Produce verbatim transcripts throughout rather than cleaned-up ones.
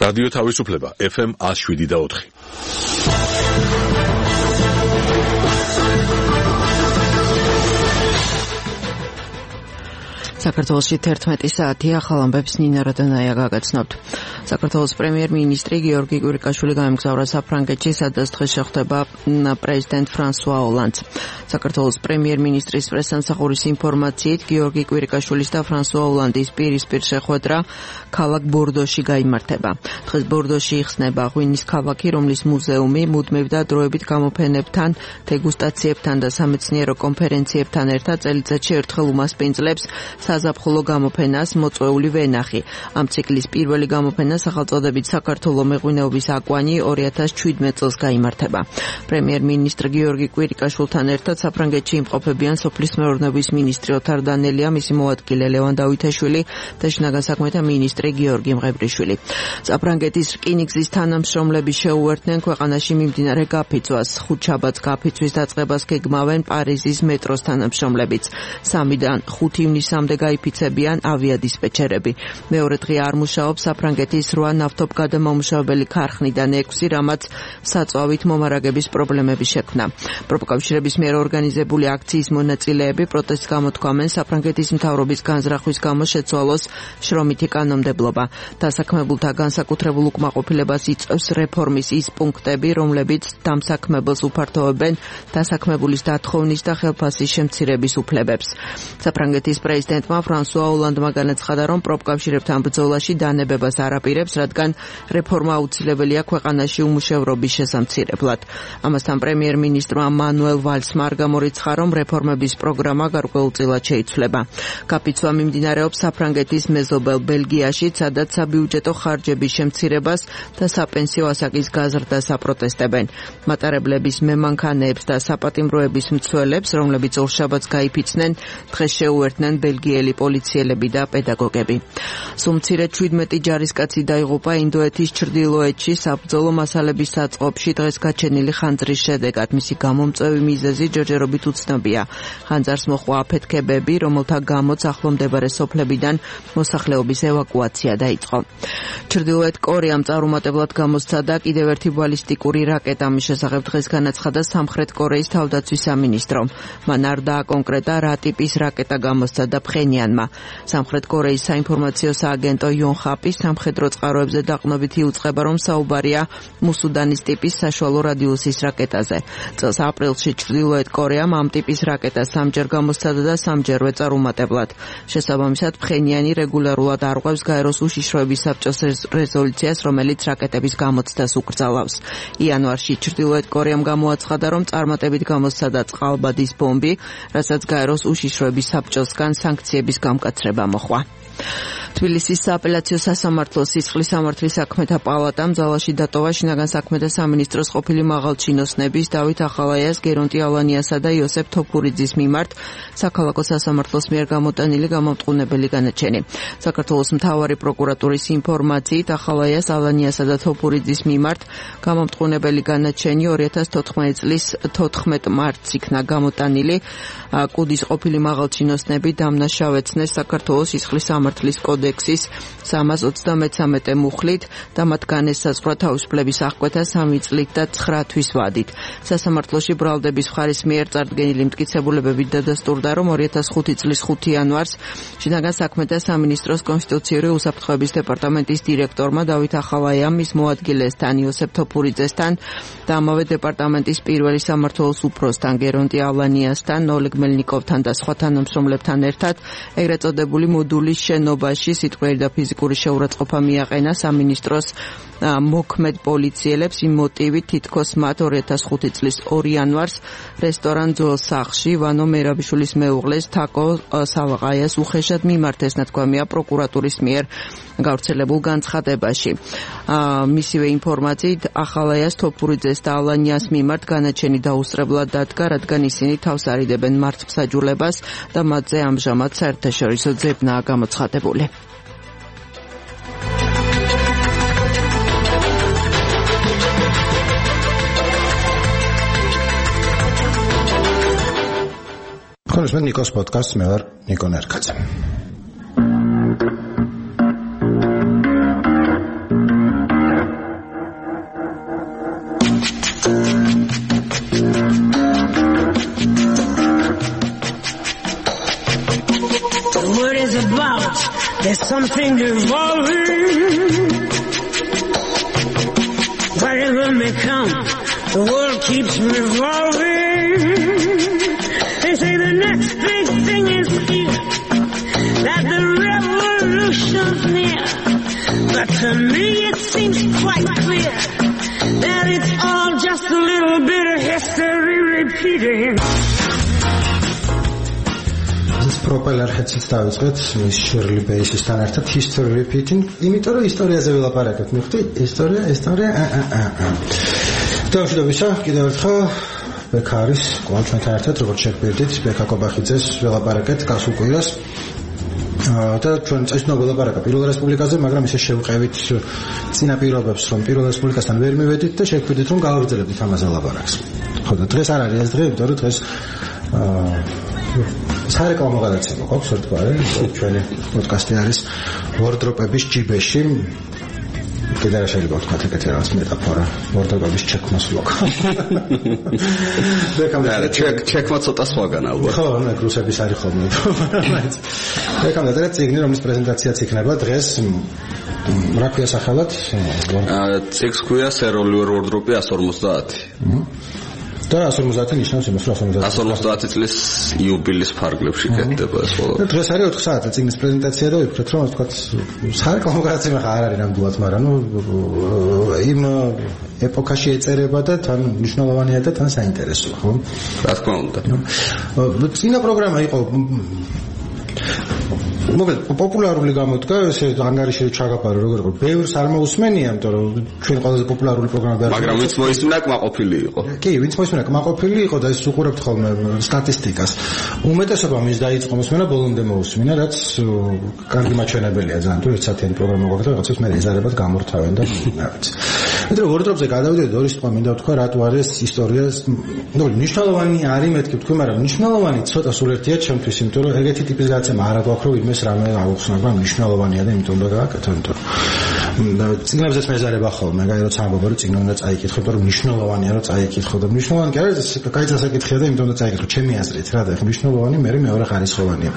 რადიო თავისუფლება ეფ ემ one oh seven და four. საქართველოში თერთმეტი საათი ახალ ამბებს ნინა როდონაია გაგაცნობთ. საქართველოს პრემიერ-მინისტრი გიორგი კვირიკაშვილი გაემგზავრა საფრანგეთში, სადაც დღეს შეხვდება პრეზიდენტ ფრანსუა ოლანდს. საქართველოს პრემიერ-მინისტრის პრესსამსახურის ინფორმაციით, გიორგი კვირიკაშვილის და ფრანსუა ოლანდის პირისპირ შეხვედრა ქალაქ ბორდოში გაიმართება. დღეს ბორდოში იხსნება ღვინის ქალაქი, რომლის მუზეუმი მუდმივ და დროებით გამოფენებთან, დეგუსტაციებთან და სამეცნიერო კონფერენციებთან ერთად წელიწადში ერთხელ უმასპინძლებს საზაფხულო გამოფენას მოწვეული ვენახი. ამ ციკლის პირველი გამოფენა სახელწოდებით საქართველოს მეღვინეობის აკვანი two thousand seventeen წელს გაიმართება. პრემიერ-მინისტრ გიორგი კვირიკაშვილთან ერთად საფრანგეთში იმყოფებიან სოფლის მეურნეობის მინისტრი ოთარ დანელია, მისი მოადგილე ლევან დავითაშვილი და შინაგან საქმეთა მინისტრი გიორგი მღებრიშვილი. საფრანგეთის რკინიგზის თანამშრომლები შეუერთდნენ ქვეყანაში მიმდინარე გაფიცვას. ხუთშაბათს გაფიცვის დაწყებას გეგმავენ პარიზის მეტროს თანამშრომლებიც. სამიდან ხუთი ივნისამდე გაიფიცებიან ავიადისპეჩერები. მეორე დღე არ მუშაობს საფრანგეთის რვა ნავთობგადამამუშავებელი ქარხნიდან ექვსი, რამაც საწვავით მომარაგების პრობლემები შექმნა. პროფკავშირების მიერ ორგანიზებული აქციის მონაწილეები პროტესტს გამოთქვამენ საფრანგეთის მთავრობის განზრახვის გამო შეცვალოს შრომითი კანონმდებლობა. დასაქმებულთა განსაკუთრებულ უკმაყოფილებას იწვევს რეფორმის ის პუნქტები, რომლებიც დამსაქმებელს უფართოვებენ დასაქმებულის დათხოვნის და ხელფასის შემცირების უფლებებს. საფრანგეთის პრეზიდენტმა ფრანსუა ოლანდმა განაცხადა, რომ პროფკავშირებთან ბრძოლაში დანებებას არ აპირებს, რადგან რეფორმა აუცილებელია ქვეყანაში უმუშევრობის შესამცირებლად. ამასთან პრემიერ-მინისტრმა მანუელ ვალსმა არ გამორიცხა, რომ რეფორმების პროგრამა გარკვეულწილად შეიცვლება. გაფიცვა მიმდინარეობს საფრანგეთის მეზობელ ბელგიაში, სადაც საბიუჯეტო ხარჯების შემცირებას და საპენსიო ასაკის გაზრდას აპროტესტებენ. მატარებლების მემანქანეებს და საპატიმროების მცველებს, რომლებიც ორშაბათს გაიფიცნენ, დღეს შეუერთდნენ ბელგიელი პოლიციელები და პედაგოგები. სულ მცირე seventeen ჯარისკაცი დაიღუპა ინდოეთის ჩრდილოეთში საბრძოლო მასალების საწყობში დღეს გაჩენილი ხანძრის შედეგად. მისი გამომწვევი მიზეზი ჯერჯერობით უცნობია. ხანძარს მოჰყვა აფეთქებები, რომელთა გამოც ახლომდებარე სოფლებიდან მოსახლეობის ევაკუაცია დაიწყო. ჩრდილოეთ კორეამ წარუმატებლად გამოსცადა კიდევ ერთი ბალისტიკური რაკეტა. მის შესახებ დღეს განაცხადა სამხრეთ კორეის თავდაცვის სამინისტრო. მან არ დააკონკრეტა რა ტიპის რაკეტა გამოსცადა ფხენიანმა. სამხრეთ კორეის საინფორმაციო სააგენტო იონჰაპის სამხედრო წყაროებზე დაყრდნობით იუწყება, რომ საუბარია მუსუდანის ტიპის საშუალო რადიუსის რაკეტაზე. წელს აპრილში ჩრდილოეთ კორეამ ამ ტიპის რაკეტას სამჯერ გამოსცადა და სამჯერვე წარუმატებლად. შესაბამისად, ფხენიანი რეგულარულად არღვევს გაეროს უშიშროების საბჭოს რეზოლუციას, რომელიც რაკეტების გამოცდას უკრძალავს. იანვარში ჩრდილოეთ კორეამ გამოაცხადა, რომ წარმატებით გამოსცადა წყალბადის ბომბი, რასაც გაეროს უშიშროების საბჭოსგან სანქციების გამკაცრება მოჰყვა. თბილისის სააპელაციო სასამართლოს სისხლის სამართლის საქმეთა პალატამ ძალაში დატოვა შინაგან საქმეთა სამინისტროს ყოფილი მაღალჩინოსნების დავით ახალაიას, გერონტი ალანიასა და იოსებ თოფურიძის მიმართ საქალაქო სასამართლოს მიერ გამოტანილი გამომტყუნებელი განაჩენი. საქართველოს მთავარი პროკურატურის ინფორმაციით, ახალაიას, ალანიასა და თოფურიძის მიმართ გამომტყუნებელი განაჩენი two thousand fourteen წლის თოთხმეტ მარტს იქნა გამოტანილი. კუდის ყოფილი მაღალჩინოსნები დამნაშავეცნეს საქართველოს სისხლის სამართლის კოდექსის სამას ოცდამეცამეტე მუხლით და მათ განესაზღვრა თავისუფლების აღკვეთა სამი წლით და ცხრა თვის ვადით. სასამართლოში ბრალდების მხარის მიერ წარდგენილი მტკიცებულებებით დადასტურდა, რომ two thousand five წლის ხუთი იანვარს შინაგან საქმეთა სამინისტროს კონსტიტუციური უსაფრთხოების დეპარტამენტის დირექტორმა დავით ახალაიამ, მის მოადგილესთან იოსებ თოფურიძესთან და ამავე დეპარტამენტის პირველი სამმართველოს უფროსთან გერონტი ალანიასთან, ოლეგ მელნიკოვთან და სხვა თანამშრომლებთან ერთად ეგრეთ წოდებული მოდულის შენობაში სიტყვიერი და ფიზიკური შეურაცხყოფა მიაყენა სამინისტროს მოქმედ პოლიციელებს იმ მოტივით, თითქოს მათ two thousand five წლის ორი იანვარს რესტორან ძველ სახლში ვანო მერაბიშვილის მეუღლეს თაკო სალაყაიას უხეშად მიმართეს, ნათქვამია პროკურატურის მიერ გავრცელებულ განცხადებაში. მისივე ინფორმაციით, ახალაიას, თოფურიძეს და ალანიას მიმართ განაჩენი დაუსწრებლად დადგა, რადგან ისინი თავს არიდებენ მართლმსაჯულებას და მათზე ამჟამად საერთაშორისო ძებნაა გამოცხადებული. ხონისმენ ნიკოს პოდკასტს მე ვარ ნიკო ნერკაძე. There's something evolving. Whatever may come, the world keeps revolving. They say the next big thing is here, that the revolution's near. But to me it seems quite clear that it's all just a little bit of history repeating. პროპელერ ჰედსიც დავიწყეთ შერლი ბეისისთან ერთად history repeating, იმიტომ რომ ისტორიაზე ველაპარაკეთ. მიხდი ისტორია, ისტორია. დავშვიდობისა, კიდევ ერთხელ ბექა არის კვლავ ჩვენთან ერთად, როგორც შეგვიძლია ბექა კობახიძეს ველაპარაკეთ გასულ კვირას. და ჩვენ წესნა ველაპარაკა პირველ რესპუბლიკაზე, მაგრამ ისე შევყევით წინაპირობებს, რომ პირველ რესპუბლიკასთან ვერ მივედით და შეგვიძლია რომ გავაგრძელებდით ამაზე ლაპარაკს. ხო და დღეს არ არის ეს დღე, იმიტომ რომ დღეს საერთო გადაცემა გვაქვს ერთგვარი, ჩვენი პოდკასტი არის ვორდროპების ჯიბეში. კიდე რა შეიძლება ვთქვათ ეგეთი რაღაც მეტაფორა, ვორდროპების ჩექმას ვლოგ. და ჩეკ ჩექმა ცოტა სხვაგან ალბათ. ხო, მე რუსების არის ხოლმე. ეკამა და წიგნი, რომლის პრეზენტაციაც იქნება დღეს. რა ქვია სახელად? წიგნს ქვია სეროლივერ ვორდროპი εκατს ორმოცდაათი. და εκατს ორმოცდაათი ნიშნავს იმას, რომ εκατს ორმოცდაათი წლის იუბილის ფარგლებში კეთდება ეს ხოლმე. დღეს არის ოთხ საათზე წიგნის პრეზენტაცია და ვიფიქრეთ, რომ თქვა საერთო გადაცემა ხარ არის ნამდვილად, მაგრამ ნუ იმ ეპოქაში ეწერება და თან მნიშვნელოვანია და თან საინტერესოა, ხო? რა თქმა უნდა. წინა პროგრამა იყო მოკლედ პოპულარული გამოდგა, ესე ანგარიში ჩაგაბარო როგორ იყო. ბევრს არ მოусმენია, იმიტომ რომ ჩვენ ყველაზე პოპულარული პროგრამა არის. მაგრამ ვინც მოისმენა კმაყოფილი იყო. კი, ვინც მოისმენა კმაყოფილი იყო და ეს უყურებთ ხოლმე სტატისტიკას. უმეტესობამ ის დაიწყო მოსმენა ბოლომდე მოусმინა, რაც კარგი მაჩვენებელია ძალიან, თუ ერთსათიანი პროგრამა გვაქვს და რაღაცას მე ეზარებად გამორთავენ და რა ვიცი. მეტყვი ვორდროპზე გადავიდეთ, ორი სიტყვა მინდა ვთქვა, რატო არის ისტორიას, ნუ მნიშვნელოვანი არის მეთქი ვთქვი, მაგრამ მნიშვნელოვანი ცოტა სულ ერთია ჩემთვის, იმიტომ რომ ეგეთი ტიპის გადაცემა არ აქვს, რომ იმეს რამე აუხსნა, მაგრამ მნიშვნელოვანია და იმიტომ უნდა გააკეთო, იმიტომ რომ წიგნებზეც მეზარება ხოლმე, აი როცა ამბობ, რომ წიგნი უნდა წაიკითხო, იმიტომ რომ მნიშვნელოვანია რომ წაიკითხო და მნიშვნელოვანი კი არის, ეს კაი წასაკითხია და იმიტომ უნდა წაიკითხო, ჩემი აზრით რა და ეხლა მნიშვნელოვანი მე მეორე ხარისხოვანია.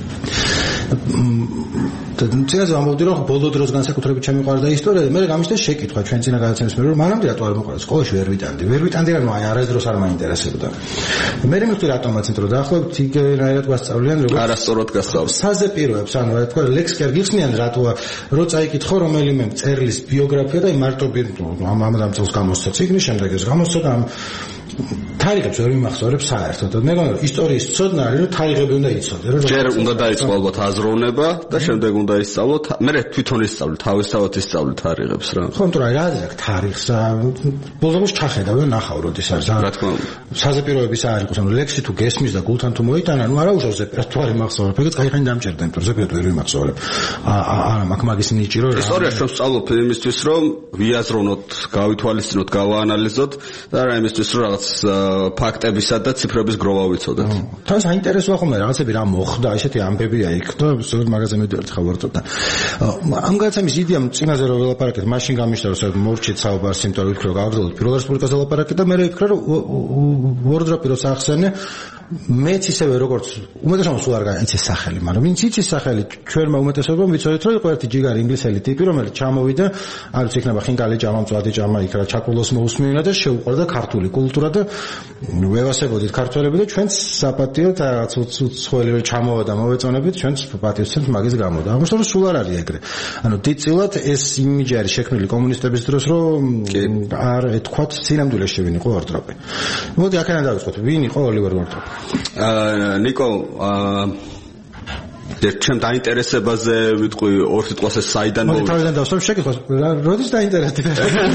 და წინაზე ამბობდი რომ ბოლო დროს განსაკუთრებით შემიყვარდა ისტორია და მე გამიშთა შეკითხვა ჩვენ წინა გადაცემის მე რომ მანამდე რატო არ მოყვარდა სკოლაში ვერ ვიტანდი ვერ ვიტანდი რა ნუ აი არასდროს არ მაინტერესებდა მე მივხვდი რატომაც იმიტომ რომ დაახლოებით იგივე გვასწავლიან როგორც არასწორად გასწავლ საზე პიროებს ანუ რა თქვა ლექს კი არ გიხსნიან რატოა რო წაიკითხო რომელიმე წერლის ბიოგრაფია და მარტო ამ ამ დამწელს გამოსცა ციგნი შემდეგ ეს გამოსცა და ამ თარიღებს ვერ მიმახსოვრებ საერთოდ და მე მგონი ისტორიის ცოდნა არის რომ თარიღები უნდა იცოდე რომ ჯერ უნდა დაიწყო ალბათ აზროვნება და შემდეგ უნდა ისწავლო მე თვითონ ისწავლე თავისთავად ისწავლე თარიღებს რა ხო თუ რა არის აქ თარიღს ბოლოს ჩახედავ და ნახავ როდის არის რა თქმა უნდა საზეპიროების არ იყოს ანუ ლექსი თუ გესმის და გულთან თუ მოიტანა ნუ არა უშავს ზეპირად თუ არ იმახსოვრებ ეგეც კაი ხანი დამჭერდა იმიტომ რომ ზეპირად ვერ ვიმახსოვრებ არა მაგ მაგის ნიჭი რომ ისტორია შევ სწავლობ იმისთვის რომ ვიაზროვნოთ გავითვალისწინოთ გავაანალიზოთ და რა იმისთვის რომ რაღაც ფაქტებისა და ციფრების გროვა ვიცოდეთ. თან საინტერესოა ხოლმე რაღაცები რა მოხდა, ესეთი ამბებია იქ და ზოგადად მაგაზე მივდივართ ხავორტოდა. ამ გადაცემის იდეამ წინაზე რომ ველაპარაკეთ, მაშინ გამიშთა რომ მორჩით საუბარს, იმიტომ რომ ვიქრე რომ გავაგრძელოთ პირველ რესპუბლიკაზე ველაპარაკეთ და მე ვიქრე რომ ვორდროპი როცა ახსენე მეც ისევე როგორც უმეტესობა სულ არ გაიცის სახელი, მაგრამ ვინც იცის სახელი, ჩვენმა უმეტესობამ ვიცოდეთ რომ იყო ერთი ჯიგარი ინგლისელი ტიპი, რომელიც ჩამოვიდა, არის იქნება ხინკალი ჭამა, მწვადი ჭამა, იქ რა ჩაკულოს მოусმინა და შეუყვარდა ქართული კულტურა და ვევასებოდით ქართველები და ჩვენც საპატიოდ რაღაც უცხოელი ჩამოვა და მოვეწონებით, ჩვენც პატივცემთ მაგის გამო და აღმოჩნდა რომ სულ არ არის ეგრე. ანუ დიდწილად ეს იმიჯი არის შექმნილი კომუნისტების დროს, რომ არ ეთქვათ სინამდვილეში შევინიყო ვორდროპი. მოდი აქედან დავიწყოთ, ვინ იყო ოლივერ ვორდროპი? აა ნიკო აა ჩემ დაინტერესებაზე ვიტყვი ორ სიტყვას ეს საიდან მოდი თავიდან დავსვამ შეკითხვას როდის დაინტერესდი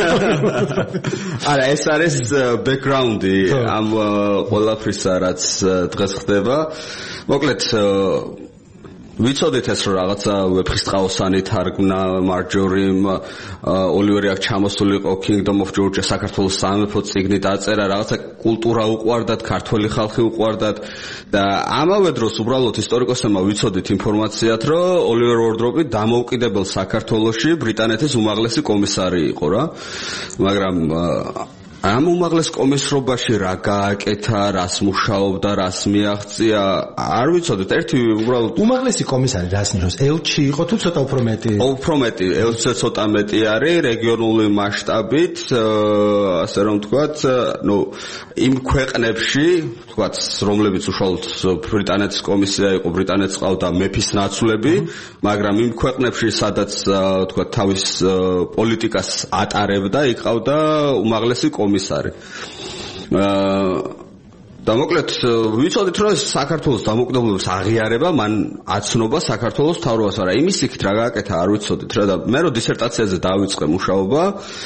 არა ეს არის ბექგრაუნდი ამ ყველაფრისა რაც დღეს ხდება მოკლედ ვიცოდით ეს რომ რაღაცა ვეფხისტყაოსანი თარგმნა მარჯორიმ ოლივერი აქ ჩამოსულიყო Kingdom of Georgia საქართველოს სამეფო წიგნი დაწერა რაღაცა კულტურა უყვარდათ ქართველი ხალხი უყვარდათ და ამავე დროს უბრალოდ ისტორიკოსებმა ვიცოდით ინფორმაციათ რომ ოლივერ ვორდროპი დამოუკიდებელ საქართველოში ბრიტანეთის უმაღლესი კომისარი იყო რა მაგრამ ამ უმაღლეს კომისრობაში რა გააკეთა, რას მუშაობდა, რას მიაღწია, არ ვიცოდეთ, ერთი უბრალოდ უმაღლესი კომისარი რას ნიშნავს? ელჩი იყო თუ ცოტა უფრო მეტი? უფრო მეტი, ელჩზე ცოტა მეტი არის რეგიონული მასშტაბით, ასე რომ ვთქვათ, ნუ იმ ქვეყნებში, ვთქვათ, რომლებიც უშუალოდ ბრიტანეთის კომისია იყო, ბრიტანეთს ყავდა მეფის ნაცვლები, მაგრამ იმ ქვეყნებში, სადაც ვთქვათ, თავის პოლიტიკას ატარებდა, იქ ყავდა უმაღლესი კომისარი. აა და მოკლედ ვიცოდით რომ საქართველოს დამოუკიდებლობის აღიარება მან აცნობა საქართველოს მთავრობას, მაგრამ იმის იქით რა გააკეთა არ ვიცოდით რა და მე რო დისერტაციაზე დავიწყე მუშაობა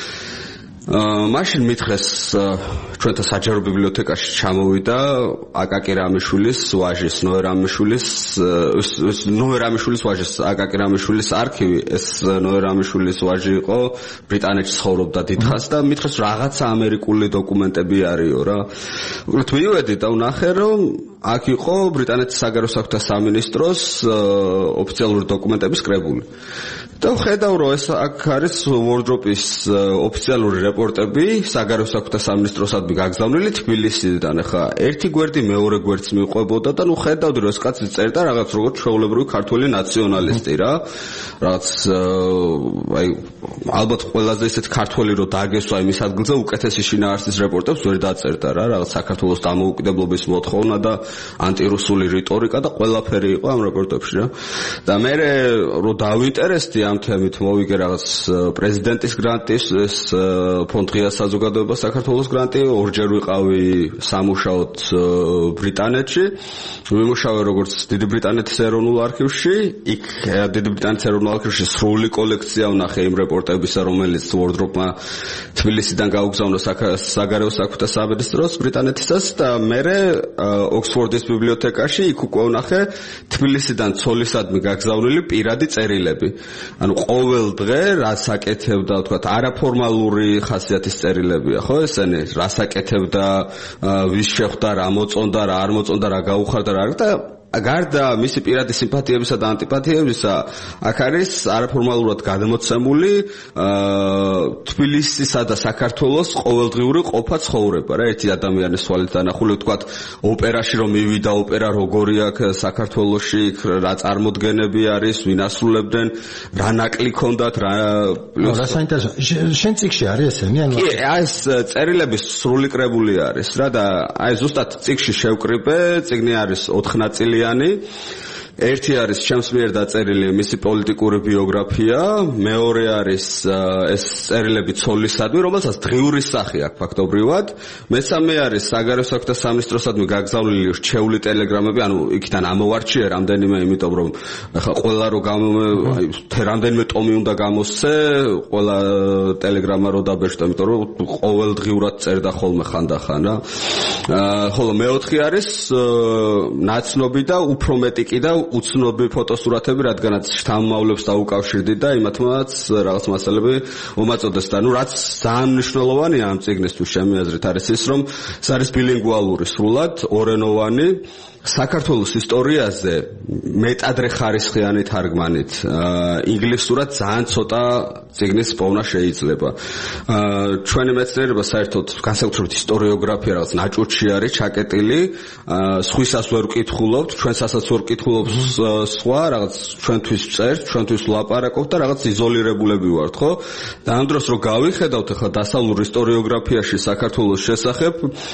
აა მაშინ მითხეს ჩვენთა საჯარო ბიბლიოთეკაში ჩამოვიდა აკაკი რამიშვილის ვაჟის ნოე რამიშვილის ნოე რამიშვილის ვაჟის აკაკი რამიშვილის არქივი ეს ნოე რამიშვილის ვაჟი იყო ბრიტანეთში ცხოვრობდა დიდხანს და მითხეს რაღაცა ამერიკული დოკუმენტები არისო რა უბრალოდ მივედი და ვნახე რომ აქ იყო ბრიტანეთის საგარეო საქმეთა სამინისტროს ოფიციალური დოკუმენტების კრებული და ხედავ რომ ეს აქ არის ვორდროპის ოფიციალური რეპორტები საგარეო საქმეთა სამინისტროსადმი გაგზავნილი თბილისიდან ახლა ერთი გვერდი მეორე გვერდს მიყვებოდა და ნუ ხედავდი რომ ეს კაცი წერდა რაღაც როგორც ჩვეულებრივი ქართული ნაციონალისტი რა რაღაც აი ალბათ ყველაზე ისეთ ქართველი რო დაგესვა იმის ადგილზე უკეთესი შინაარსის რეპორტებს ვერ დაწერდა რა რაღაც საქართველოს დამოუკიდებლობის მოთხოვნა და ანტირუსული რიტორიკა და ყველაფერი იყო ამ რეპორტებში რა და მე რო დავინტერესდი ამ თემით მოვიგე რაღაც პრეზიდენტის გრანტის ეს ფონდ ღია საზოგადოება საქართველოს გრანტი ორჯერ ვიყავი სამუშაოდ ბრიტანეთში ვიმუშავე როგორც დიდი ბრიტანეთის ეროვნულ არქივში იქ დიდი ბრიტანეთის ეროვნულ არქივში სრული კოლექცია ვნახე იმ რეპორტებისა რომელიც ვორდროპმა თბილისიდან გაუგზავნა საგარეო საქმეთა სამინისტროს ბრიტანეთისას და მე ოქსფორდის ბიბლიოთეკაში იქ უკვე ვნახე თბილისიდან ცოლისადმი გაგზავნილი პირადი წერილები ანუ ყოველ დღე რას აკეთებდა თქვა არაფორმალური ხასიათის წერილებია ხო ესენი რას აკეთებდა ვის შეხვდა რა მოწონდა რა არ მოწონდა რა გაუხარდა რა და გარდა მისი პირადი სიმპათიებისა და ანტიპათიებისა აქ არის არაფორმალურად გადმოცემული თბილისისა და საქართველოს ყოველდღიური ყოფა ცხოვრება რა ერთი ადამიანის თვალით დანახული ვთქვათ ოპერაში რომ მივიდა ოპერა როგორი აქ საქართველოში რა წარმოდგენები არის ვინ ასრულებდნენ რა ნაკლი ქონდათ რა რა საინტერესო შენ წიგში არის ესენი ანუ კი ეს წერილების სრული კრებული არის რა და აი ზუსტად წიგში შევკრიბე წიგნი არის ოთხ ნაწილი ერთი არის ჩემს მიერ დაწერილი მისი პოლიტიკური ბიოგრაფია, მეორე არის ეს წერილები ცოლისადმი, რომელსაც დღიური სახე აქვს ფაქტობრივად, მესამე არის საგარეო საქმეთა სამინისტროსადმი გაგზავნილი რჩეული ტელეგრამები, ანუ იქიდან ამოვარჩიე რამდენიმე, იმიტომ რომ ახლა ყველა რო აი რამდენიმე ტომი უნდა გამოსცე, ყველა ტელეგრამა რო დაბეჭდა, იმიტომ რომ ყოველდღიურად წერდა ხოლმე ხანდახან რა. ხოლო მეოთხე არის ნაცნობი და უფრო მეტი კი და უცნობი ფოტოსურათები, რადგანაც შთამომავლებს დაუკავშირდი და იმათმაც რაღაც მასალები უმაწოდეს და ნუ რაც ძალიან მნიშვნელოვანია ამ წიგნისთვის ჩემი აზრით არის ის რომ ეს არის ბილინგვალური სრულად ორენოვანი საქართველოს ისტორიაზე მეტადრე ხარისხიანი თარგმანით ინგლისურად ძალიან ცოტა წიგნის პოვნა შეიძლება ჩვენი მეცნიერება საერთოდ განსაკუთრებით ისტორიოგრაფია რაღაც ნაჭუჭი არის ჩაკეტილი სხვისას ვერ ვკითხულობთ ჩვენსასაც ვერ ვკითხულობთ სხვა რაღაც ჩვენთვის წერთ ჩვენთვის ვლაპარაკობთ და რაღაც იზოლირებულები ვართ ხო და ამ დროს რო გავიხედავთ ახლა დასავლურ ისტორიოგრაფიაში საქართველოს შესახებ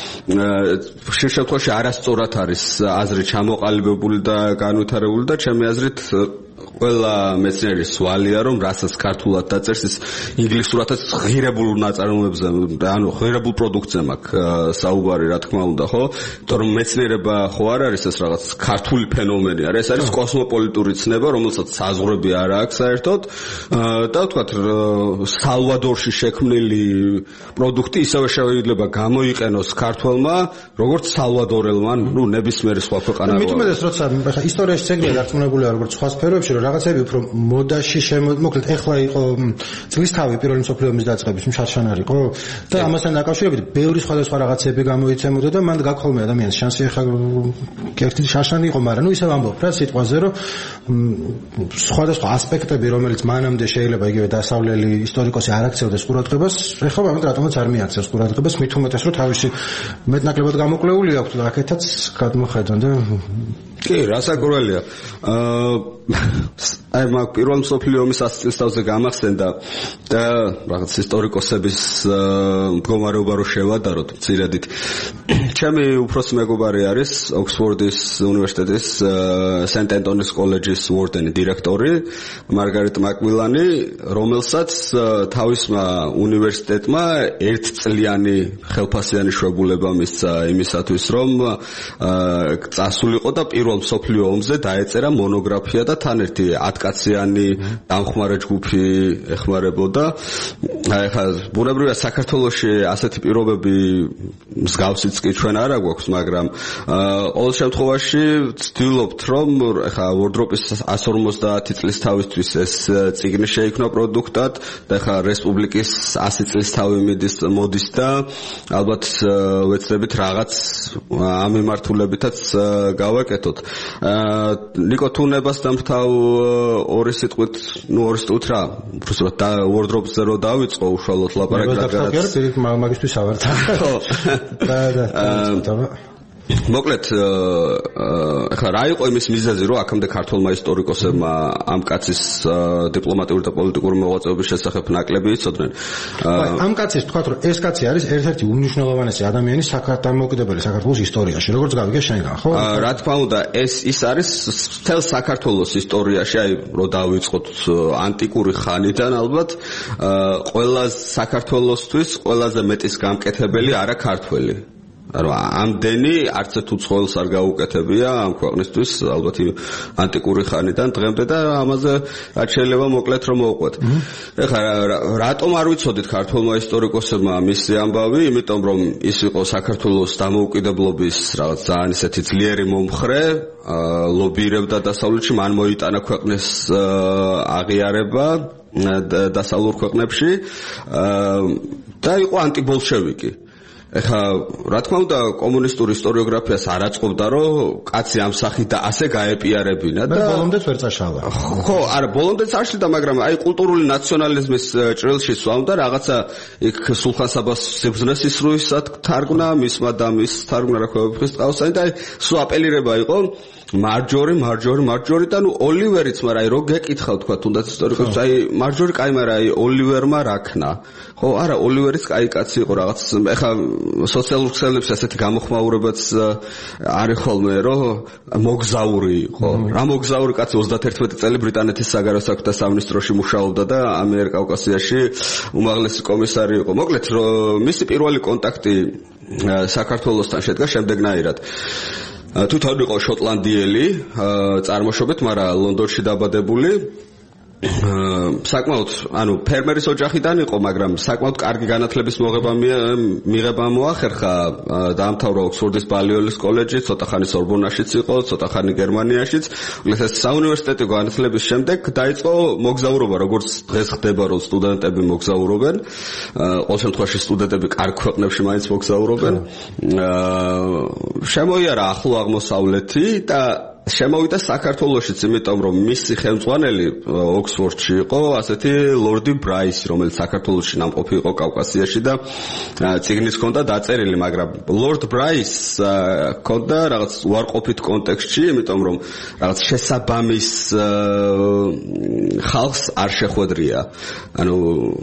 ხშირ შემთხვევაში არასწორად არის აზრი ჩამოყალიბებული და განვითარებული და ჩემი აზრით ყველა მეცნიერის ვალია რომ რასაც ქართულად დაწერს ის ინგლისურადაც ღირებულ ნაწარმოებზე ანუ ღირებულ პროდუქტზე მაქვს საუბარი რა თქმა უნდა ხო იმიტომ რომ მეცნიერება ხო არ არის ეს რაღაც ქართული ფენომენი არა ეს არის კოსმოპოლიტური ცნება რომელსაც საზღვრები არ აქვს საერთოდ და ვთქვათ სალვადორში შექმნილი პროდუქტი ისევე შეიძლება გამოიყენოს ქართველმა როგორც სალვადორელმა ნუ ნებისმიერი სხვა ქვეყანა მithumedes როცა ხა ისტორიაში ცეგნია დარწმუნებულია როგორც სხვა სფეროებში რომ რაღაცები უფრო მოდაში შემო მოკლედ ეხლა იყო წლის თავი პირველი მსოფლიო ომის დაწყების შარშან არისო და ამასთან დაკავშირებით ბევრი სხვადასხვა რაღაცები გამოიცემოდა და მან გაგხოლმე ადამიანის შანსი ეხლა კერძი შარშანი იყო, მაგრამ ნუ ისევ ამბობ რა სიტყვაზე რომ სხვადასხვა ასპექტები რომელიც მანამდე შეიძლება იგივე დასავლელი ისტორიკოსი არ აქცევდეს ყურადღებას, ეხლა ამით რატომაც არ მიაქცევს ყურადღებას, მით უმეტეს რომ თავისი მეტნაკლებად გამოკლეული აქვს და აქეთაც გადმოხედონ და კი, რასაკურველია. აა აი მაგ პირველ მსოფლიო ომის ას წლის თავზე გამახსენდა და რაღაც ისტორიკოსების მდგომარეობა რო შევადაროთ მცირედით. ჩემი უფროსი მეგობარი არის ოქსფორდის უნივერსიტეტის სენტ ენტონის კოლეჯის ვორდენი დირექტორი მარგარეტ მაკმილანი, რომელსაც თავისმა უნივერსიტეტმა ერთწლიანი ხელფასიანი შვებულება მისცა იმისათვის, რომ წასულიყო და პირველ მსოფლიო ომზე დაეწერა მონოგრაფია და თან ერთი ათკაციანი დამხმარე ჯგუფი ეხმარებოდა. აი ხა ბუნებრივია საქართველოში ასეთი პირობები მსგავსიც კი ჩვენ არ აგვაქვს, მაგრამ ყოველ შემთხვევაში ვცდილობთ რომ ხა ვორდროპის εκατს ორმოცდაათი წლის თავისთვის ეს წიგნი შეიქმნა პროდუქტად და ხა რესპუბლიკის ასი წლის თავი მიდის მოდის და ალბათ ვეცდებით რაღაც ამ მიმართულებითაც გავაკეთოთ. ნიკო თუნებას დამთავ ორი სიტყვით, ნუ ორი სიტყვით რა, უბრალოდ და ვორდროპზე რო დავიწყო უშუალოდ ლაპარაკი გადაგაც. მაგისთვის ავართ. ხო. და და მოკლედ ახლა რა იყო იმის მიზეზი, რომ აქამდე ქართველმა ისტორიკოსებმა ამ კაცის დიპლომატიური და პოლიტიკური მოღვაწეობის შესახებ ნაკლები იცოდნენ. ამ კაცის თქვა რომ ეს კაცი არის ერთ-ერთი უმნიშვნელოვანესი ადამიანი საქართველოს საქართველოს ისტორიაში, როგორც გავიგე შენგან, ხო? რა თქმა უნდა, ეს ის არის მთელ საქართველოს ისტორიაში, აი რო დავიწყოთ ანტიკური ხანიდან ალბათ, ყველა საქართველოსთვის ყველაზე მეტის გამკეთებელი არა ქართველი. რომ ამდენი არც ერთ უცხოელს არ გაუკეთებია ამ ქვეყნისთვის ალბათ ანტიკური ხანიდან დღემდე და ამაზე რაც შეიძლება მოკლედ რომ მოვყვეთ. ეხლა რატომ არ ვიცოდით ქართველმა ისტორიკოსებმა მისი ამბავი? იმიტომ რომ ის იყო საქართველოს დამოუკიდებლობის რაღაც ძალიან ისეთი ძლიერი მომხრე, ლობირებდა დასავლეთში, მან მოიტანა ქვეყნის აღიარება დასავლურ ქვეყნებში და იყო ანტიბოლშევიკი. ეხლა რა თქმა უნდა კომუნისტური ისტორიოგრაფიას არ აწყობდა რომ კაცი ამ სახით და ასე გაეპიარებინა და ბოლომდეც ვერ წაშალა. ხო, არა, ბოლომდეც არ შლიდა, მაგრამ აი კულტურული ნაციონალიზმის ჭრილში სვამდა რაღაცა იქ სულხან საბას სიბრძნეს ისრუისად თარგმნა, მისმა და მის თარგმნა რა ქვია ყავსანი და აი სულ აპელირება იყო მარჯორი, მარჯორი, მარჯორი და ნუ ოლივერიც, მაგრამ აი რო გეკითხავ თქვა თუნდაც ისტორიკოსს, აი მარჯორი კაი, მაგრამ აი ოლივერმა რაქნა. ხო, არა, ოლივერიც კაი კაცი იყო რაღაც. ეხლა სოციალურ ქსელებში ასეთი გამოხმაურებაც არის ხოლმე, რომ მოგზაური იყო. რა მოგზაური კაცი ოცდაათერთმეტი წელი ბრიტანეთის საგარეო საქმეთა სამინისტროში მუშაობდა და ამიერკავკასიაში უმაღლესი კომისარი იყო. მოკლედ, მისი პირველი კონტაქტი საქართველოსთან შედგა შემდეგნაირად. თვითონ იყო შოტლანდიელი წარმოშობით, მაგრამ ლონდონში დაბადებული. საკმაოდ, ანუ ფერმერის ოჯახიდან იყო, მაგრამ საკმაოდ კარგი განათლების მოღება მიღება მოახერხა. დაამთავრა ოქსფორდის ბალიოლის კოლეჯი, ცოტა ხანი სორბონაშიც იყო, ცოტა ხანი გერმანიაშიც. ეს საუნივერსიტეტო განათლების შემდეგ დაიწყო მოგზაურობა, როგორც დღეს ხდება, რომ სტუდენტები მოგზაურობენ. ყოველ შემთხვევაში სტუდენტები კარგ ქვეყნებში მაინც მოგზაურობენ. შემოიარა ახლო აღმოსავლეთი და შემოვიდა საქართველოშიც, იმიტომ რომ მისი ხელმძღვანელი ოქსფორდში იყო ასეთი ლორდი ბრაისი, რომელიც საქართველოში ნამყოფი იყო კავკასიაში და ციგნის ჰქონდა დაწერილი, მაგრამ ლორდ ბრაისს ჰქონდა რაღაც უარყოფით კონტექსტში, იმიტომ რომ რაღაც შესაბამის ხალხს არ შეხვედრია. ანუ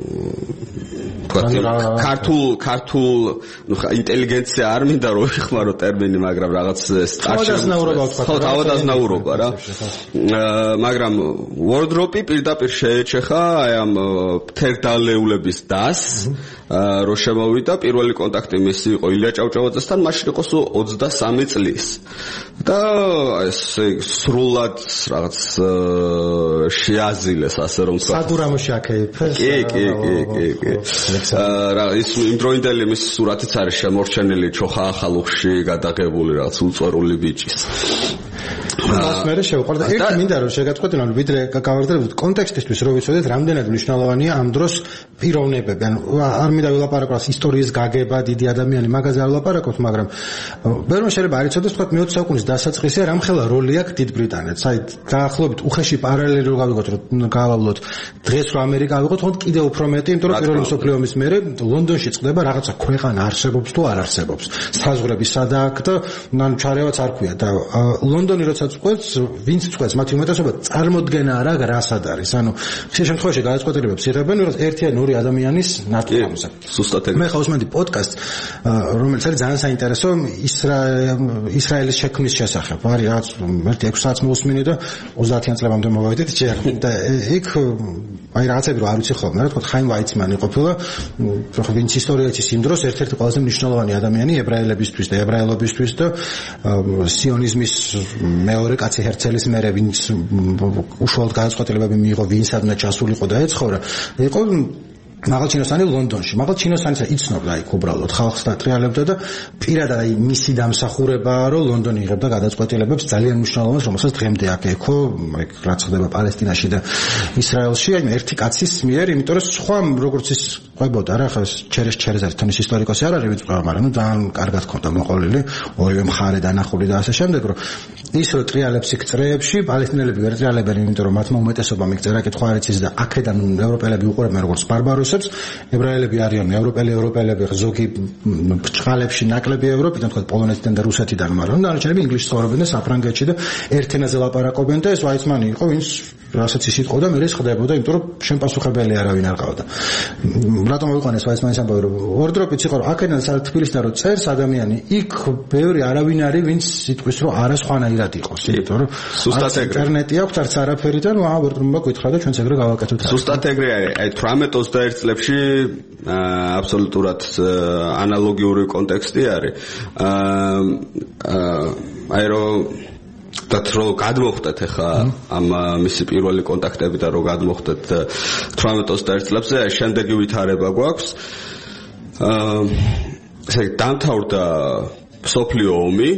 ქართულ ქართულ ინტელიგენცია არ მინდა რომ იხმარო ტერმინი, მაგრამ რაღაც თავადაზნაურობა თქვა. დაზნაურობა რა. მაგრამ ვორდროპი პირდაპირ შეეჩეხა აი ამ თერდალეულების დასს, რო შემოვიდა. პირველი კონტაქტი მისი იყო ილია ჭავჭავაძესთან, მაშინ იყო სულ ოცდასამი წლის. და ეს სრულად რაღაც შეაზილეს, ასე რომ ვთქვა. საგურამოში აკეიფეს. კი, კი, კი, კი, კი. რა ის იმდროინდელი მისი სურათიც არის შემორჩენილი ჩოხა ახალუხში გადაღებული რაღაც უწვერული ბიჭის. მას მე შევყვარდა ერთი მინდა რომ შეგაწყვეტინო ვიდრე გავარდრებთ კონტექსტისთვის რომ ვიცოდეთ რამდენად მნიშვნელოვანია ამ დროს პიროვნებები ან არ მინდა ვილაპარაკოს ისტორიის გაგება დიდი ადამიანი მაგაზე არ ვილაპარაკოთ მაგრამ ბევრმა შეიძლება არ იცოდეს თქვა მეოცე საუკუნის დასაწყისია რამხელა როლი აქვს დიდ ბრიტანეთს აი დაახლოებით უხეში პარალელი რო გავიგოთ რომ გავავლოთ დღეს რომ ამერიკა ავიღოთ თქო კიდევ უფრო მეტი იმიტომ რომ პირველი მსოფლიო ომის მერე ლონდონში წყდება რაღაცა ქვეყანა არსებობს თუ არ არსებობს საზღვრები სადა აქვს და ნან ჩარევაც არ ქვია და ლონდონი როცა წყვეტს ვინც წყვეტს მათი უმეტესობა წარმოდგენა არა რასად არის ანუ ხშირ შემთხვევაში გადაწყვეტილებებს იღებენ რომ ერთი ან ორი ადამიანის ნათქვამზე სუსტად ეგ მე ხავს მენდი პოდკასტ რომელიც არის ძალიან საინტერესო ისრაელის შექმნის შესახებ არის რაც ერთი ექვსი საათს მოვუსმინე და ოცდაათიან წლებამდე მოვავიდეთ ჯერ და იქ აი რაღაცები რომ არ ვიცი ხოლმე რა თქმა უნდა ხაიმ ვაიცმანი ყოფილა ხო ვინც ისტორია იცის იმ დროს ერთ-ერთი ყველაზე მნიშვნელოვანი ადამიანი ებრაელებისთვის და ებრაელობისთვის და სიონიზმის მეორე კაცი ჰერცელის მერე ვინც უშუალოდ გადაწყვეტილებები მიიღო ვინსადმე ჩასულიყო და ეცხოვრა იყო მაღალჩინოსანი ლონდონში მაღალჩინოსანიც იცნობდა იქ უბრალოდ ხალხს დატრიალებდა და პირადად აი მისი დამსახურებაა რომ ლონდონი იღებდა გადაწყვეტილებებს ძალიან მნიშვნელოვანს რომელსაც დღემდე აქ ექო ეგ რაც ხდება პალესტინაში და ისრაელში აი ერთი კაცის მიერ იმიტომ რომ სხვა როგორც ის ყვებოდა რა ხა ჩერეს ჩერეს არის თონის ისტორიკოსი არ არის ვიწრო მაგრამ ნუ ძალიან კარგად ქონდა მოყოლილი ორივე მხარე დანახული და ასე შემდეგ რომ ის რო ტრიალებს იქ წრეებში პალესტინელები ვერ ტრიალებენ იმიტომ რომ მათმა უმეტესობამ იქ წერა კითხვა არ იცის და აქედან ევროპელები უყურებენ როგორც ბარბაროსებს ებრაელები არიან ევროპელი ევროპელები ზოგი ბრჭყალებში ნაკლები ევროპიდან თქვა პოლონეთიდან და რუსეთიდან მაგრამ დანარჩენები ინგლისში ცხოვრობენ და საფრანგეთში და ერთ ენაზე ლაპარაკობენ და ეს ვაიცმანი იყო ვინც რასაც ის იტყოდა მე ეს ხდებოდა იმიტომ რომ შენ პასუხებელი არავინ არ ყავდა რატომ ვიყვანეს ვაიცმანის ამბავი რომ ორდროპიც იყო რომ აქედან თბილისიდან რომ წერს ადამიანი იქ ბევრი არავინ არის ვინც იტყვის რომ არა სხვანაირად იყოს იმიტომ რომ სუსტად ეგრე ინტერნეტი აქვს არც არაფერი და ნუ აა ვერდრომმა გითხრა და ჩვენც ეგრე გავაკეთოთ სუსტად ეგრე არის აი თვრამეტ ოცდაერთ წლებში აბსოლუტურად ანალოგიური კონტექსტი არის აი რომ და რო გადმოხდეთ ახლა ამ მისი პირველი კონტაქტები და რო გადმოხდეთ თვრამეტ ოცდაერთ წლებზე შემდეგი ვითარება გვაქვს აა ესე დამთავრდა მსოფლიო ომი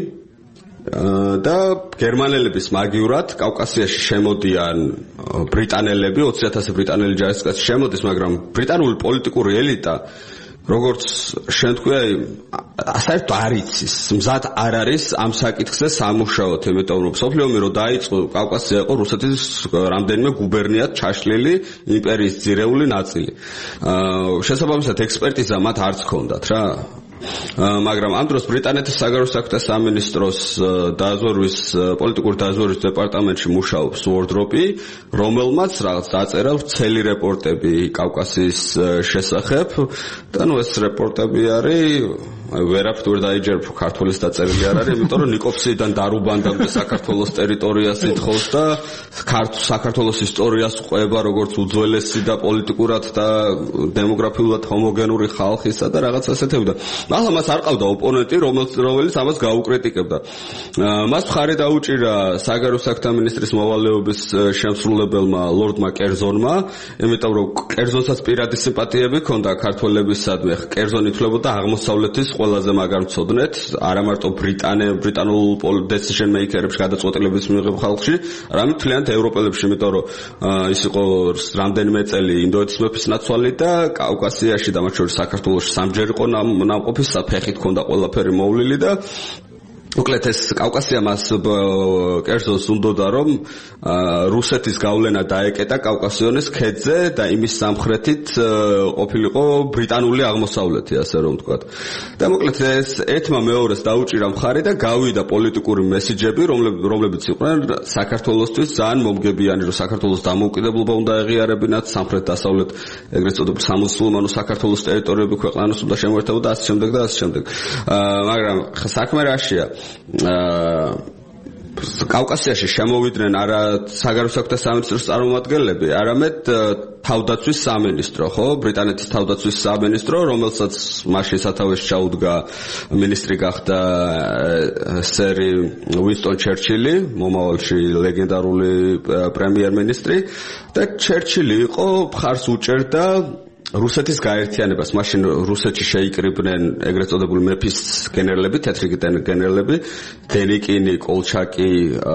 და გერმანელების მაგივრად კავკასიაში შემოდიან ბრიტანელები ოცი ათასი ბრიტანელი ჯარისკაცი შემოდის მაგრამ ბრიტანული პოლიტიკური ელიტა როგორც შენ თქვი საერთოდ არ იცის მზად არ არის ამ საკითხზე სამუშაოთ იმიტომ რომ მსოფლიო ომი რო დაიწყო კავკასია იყო რუსეთის რამდენიმე გუბერნიად ჩაშლილი იმპერიის ძირეული ნაწილი შესაბამისად ექსპერტიზა მათ არც ჰქონდათ რა მაგრამ ამ დროს ბრიტანეთის საგარეო საქმეთა სამინისტროს დაზვერვის პოლიტიკური დაზვერვის დეპარტამენტში მუშაობს უორდროპი რომელმაც რაღაც დაწერა ვრცელი რეპორტები კავკასიის შესახებ და ნუ ეს რეპორტები არის აი ვერაფრით ვერ დაიჯერებ ქართულის დაწერილი არ არის იმიტომ რომ ნიკოფსიიდან დარუბანდამდე საქართველოს ტერიტორიას ითხოვს და საქართველოს ისტორიას ყვება როგორც უძველესი და პოლიტიკურად და დემოგრაფიულად ჰომოგენური ხალხისა და რაღაც ასეთები და ახლა მას არ ყავდა ოპონენტი რომელიც ამას გაუკრიტიკებდა მას მხარი დაუჭირა საგარეო საქმეთა მინისტრის მოვალეობის შემსრულებელმა ლორდმა კერზონმა იმიტომ რომ კერზონსაც პირადი სიმპათიები ჰქონდა ქართველებისადმი კერზონი ითვლებოდა აღმოსავლეთის ყველაზე მაგარ მცოდნეთ არა მარტო ბრიტანე ბრიტანულ decision maker-ებში გადაწყვეტილების მიღებ ხალხში არამედ მთლიანად ევროპელებში იმიტომ რომ ის იყო რამდენიმე წელი ინდოეთის მეფის ნაცვალი და კავკასიაში და მათ შორის საქართველოში სამჯერ იყო ნამყოფი საფეხით ჰქონდა ყველაფერი მოვლილი და უკლეთ ეს კავკასია მას კერძოს უნდოდა რომ რუსეთის გავლენა დაეკეტა კავკასიონის ქედზე და იმის სამხრეთით ყოფილიყო ბრიტანული აღმოსავლეთი ასე რომ ვთქვათ და მოკლედ ეს ერთმა მეორეს დაუჭირა მხარი და გავიდა პოლიტიკური მესიჯები რომლებიც იყვნენ საქართველოსთვის ძალიან მომგებიანი რომ საქართველოს დამოუკიდებლობა უნდა ეღიარებინათ სამხრეთ დასავლეთ ეგრეთ წოდებული სამუსულმანო საქართველოს ტერიტორიები ქვეყანას უნდა შემოერთებოდა ასე შემდეგ და ასე შემდეგ მაგრამ საქმე რაშია კავკასიაში შემოვიდნენ არა საგარეო საქმეთა სამინისტროს წარმომადგენლები, არამედ თავდაცვის სამინისტრო, ხო? ბრიტანეთის თავდაცვის სამინისტრო, რომელსაც მაშინ სათავეში ჩაუდგა მინისტრი გახდა სერი უინსტონ ჩერჩილი, მომავალში ლეგენდარული პრემიერ-მინისტრი და ჩერჩილი იყო მხარს უჭერდა რუსეთის გაერთიანებას, მაშინ რუსეთში შეიკრიბნენ ეგრეთ წოდებული მეფის გენერლები, თეთრი გენერლები, დენიკინი, კოლჩაკი,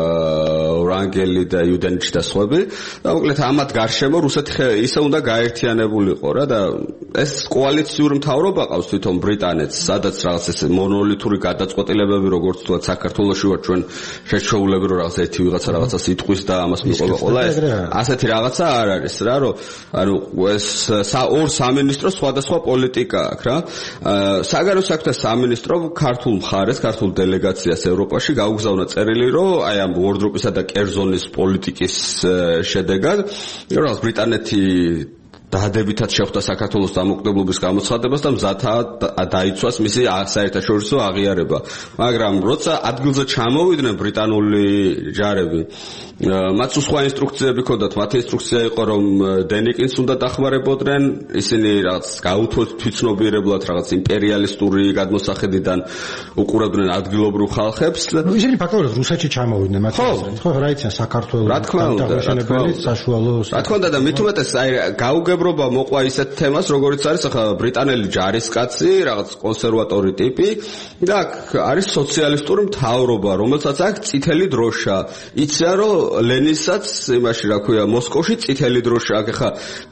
ვრანგელი და იუდენიჩი და სხვები. და მოკლედ ამათ გარშემო რუსეთი ისე უნდა გაერთიანებულიყო რა და ეს კოალიციური მთავრობა ყავს თვითონ ბრიტანეთს, სადაც რაღაც ეს მონოლითური გადაწყვეტილებები, როგორც თქვა საქართველოში ვარ ჩვენ შეჩოულები, რომ რაღაც ერთი ვიღაცა რაღაცას იტყვის და ამას მიყვება ყველა ეს. ასეთი რაღაცა არ არის რა, რომ ანუ ეს ორ სამინისტრო სხვადასხვა პოლიტიკა აქვს რა. საგარეო საქმეთა სამინისტრო ქართულ მხარეს, ქართულ დელეგაციას ევროპაში გაუგზავნა წერილი, რომ აი ამ უორდროპისა და კერძონის პოლიტიკის შედეგად რაღაც ბრიტანეთი დადებითად შეხვდა საქართველოს დამოუკიდებლობის გამოცხადებას და მზადაა დაიცვას მისი საერთაშორისო აღიარება. მაგრამ როცა ადგილზე ჩამოვიდნენ ბრიტანული ჯარები, მათ სხვა ინსტრუქციები ჰქონდათ, მათი ინსტრუქცია იყო, რომ დენიკინს უნდა დახმარებოდნენ, ისინი რაღაც გაუთვითცნობიერებლად რაღაც იმპერიალისტური გადმოსახედიდან უყურებდნენ ადგილობრივ ხალხებს. ისინი ფაქტობრივად რუსეთში ჩამოვიდნენ, მათ ხო რა იციან საქართველოს დამთავრებული საშუალო. რა თქმა უნდა და მით უმეტეს აი გაუგებრობა მოყვა ისეთ თემას, როგორიც არის ახლა ბრიტანელი ჯარისკაცი, რაღაც კონსერვატორი ტიპი და არის სოციალისტური მთავრობა, რომელსაც აქვს წითელი დროშა. იციან რომ ლენინსაც იმაში რა ქვია მოსკოვში წითელი დროშა აქვს. ახლა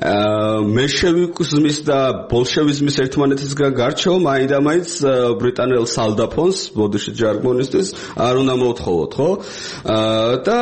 მენშევიკიზმის და ბოლშევიზმის ერთმანეთისგან გარჩევა მაინდამაინც ბრიტანელ სალდაფონს, ბოდიში ჯარგმონისტის არ უნდა მოთხოვოთ, ხო? და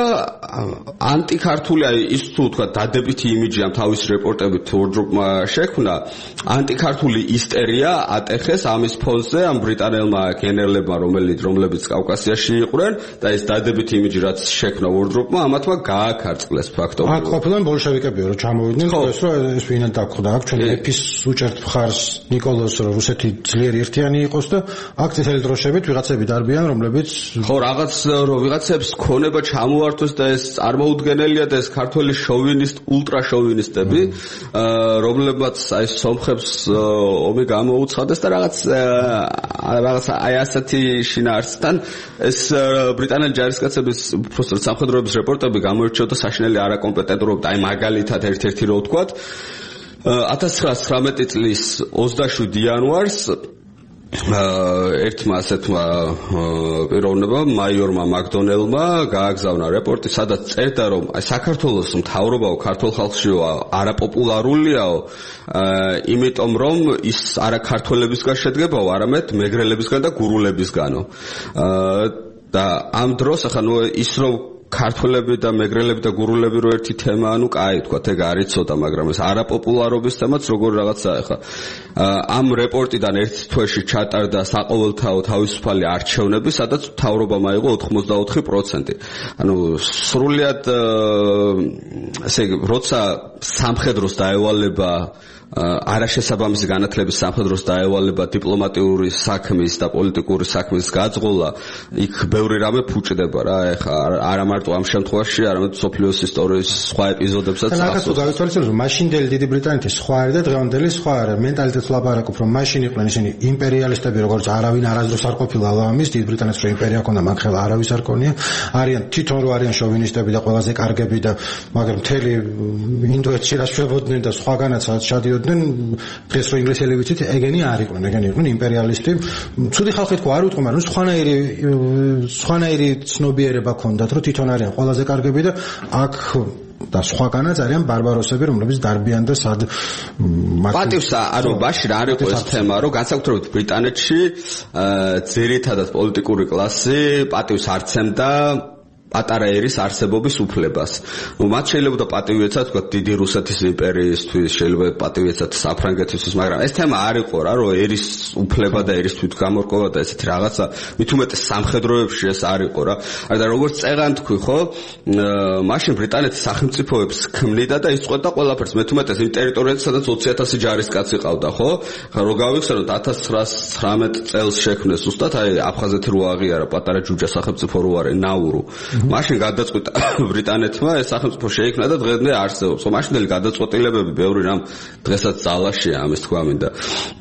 ანტიქართული აი ის თუ თქვა დადებითი იმიჯი ამ თავის რეპორტებით ვორდროპმა შექმნა, ანტიქართული ისტერია ატეხეს ამის ფონზე ამ ბრიტანელმა გენერლებმა, რომელიც რომლებიც კავკასიაში იყვნენ და ეს დადებითი იმიჯი რაც შექმნა ვორდროპმა, ამათმა გააქარწყლეს ფაქტობრივად. აქ ყოფილან ბოლშევიკები რომ ჩამოვიდნენ, ეს რომ ეს ვინად დაგვხვდა, აქ ჩვენ მეფის უჭერთ მხარს ნიკოლოზს, რომ რუსეთი ძლიერი ერთიანი იყოს და აქ წითელი დროშებით ვიღაცები დარბიან, რომლებიც ხო რაღაც რომ ვიღაცებს ქონება ჩამოართვეს და ეს წარმოუდგენელია და ეს ქართველი შოვინისტ, ულტრაშოვინისტები, რომლებმაც აი სომხებს ომი გამოუცხადეს და რაღაც რაღაც აი ასეთი შინაარსთან ეს ბრიტანელი ჯარისკაცების უბრალოდ სამხედროების რეპორტები გამოირჩეოდა საშინელი არაკომპეტენტურობით. აი მაგალითად ერთ-ერთი რო ვთქვათ, ათას ცხრაას ცხრამეტი წლის ოცდაშვიდი იანვარს ერთმა ასეთმა პიროვნებამ, მაიორმა მაკდონელმა გააგზავნა რეპორტი, სადაც წერდა, რომ აი საქართველოს მთავრობაო ქართულ ხალხშიო არაპოპულარულია, იმიტომ რომ ის არა ქართველებისგან შედგებაო, არამედ მეგრელებისგან და გურულებისგანო. და ამ დროს ახლა ნუ ის რომ ქართველები და მეგრელები და გურულები რო ერთი თემა, ანუ კაი თქვათ, ეგ არ იცოდა, მაგრამ ეს არაპოპულარობის თემაც როგორ რაღაცაა ახლა. ამ რეპორტიდან ერთ თვეში ჩატარდა საყოველთაო თავისუფალი არჩევნები, სადაც მთავრობამ აიღო ოთხმოცდაოთხი პროცენტი. ანუ სრულიად ესე იგი, როცა სამხედროს დაევალება არაშესაბამისი განათლების სამხედროს დაევალება დიპლომატიური საქმის და პოლიტიკური საქმის გაძღოლა, იქ ბევრი რამე ფუჭდება რა, ეხა არა მარტო ამ შემთხვევაში, არამედ სოფლიოს ისტორიის სხვა ეპიზოდებსაც ახსოვს. და გავიცვალეთ, რომ მაშინდელი დიდი ბრიტანეთი სხვა არის და დღევანდელი სხვა არის. მენტალიტეტს ვლაპარაკობ, რომ მაშინ იყვნენ ისინი იმპერიალისტები, როგორც არავინ არასდროს არ ყოფილა ამის, დიდი ბრიტანეთს რო იმპერია ჰქონდა, მაგ ხელა არავის არ ქონია. არიან თვითონ რო არიან შოვინისტები და ყველაზე კარგები და მაგრამ მთელი ინდოეთში რა შვებოდნენ და სხვაგანაც შადიოდნენ. დღეს რო ინგლისელი ვიცით, ეგენი არ იყვნენ, ეგენი იყვნენ იმპერიალისტი. ცუდი ხალხი თქვა არ უთქმა, რომ სხვანაირი სხვანაირი ცნობიერება ჰქონდათ, რომ თვითონ არიან ყველაზე კარგები და აქ და სხვაგანაც არიან ბარბაროსები, რომლებიც დარბიან და სად პატივს ანუ ბაში რა არის ეს თემა, რომ განსაკუთრებით ბრიტანეთში ძირითადად პოლიტიკური კლასი პატივს არცემდა პატარა ერის არსებობის უფლებას. ნუ მათ შეიძლება პატივი ეცათ, თქვა დიდი რუსეთის იმპერიისთვის, შეიძლება პატივი ეცათ საფრანგეთისთვის, მაგრამ ეს თემა არ იყო რა, რომ ერის უფლება და ერის თვითგამორკვევა და ესეთი რაღაცა, მით უმეტეს სამხედროებში ეს არ იყო რა. და როგორც წეღან თქვი, ხო, მაშინ ბრიტანეთის სახელმწიფოებს ქმნიდა და იწყვეტდა ყველაფერს, მით უმეტეს იმ ტერიტორიაზე, სადაც ოცი ათასი ჯარისკაცი ყავდა, ხო? ხა რო გავიხსენოთ ათას ცხრაას ცხრამეტ წელს შექმნეს ზუსტად, აი აფხაზეთი რო აღიარა პატარა ჯუჯა სახელმწიფო რო არის, ნაურუ. მაშინ გადაწყვიტა ბრიტანეთმა ეს სახელმწიფო შეიქმნა და დღემდე არსებობს. მაშინდელი გადაწყვეტილებები ბევრი რამ დღესაც ძალაშია, ამის თქვა მინდა.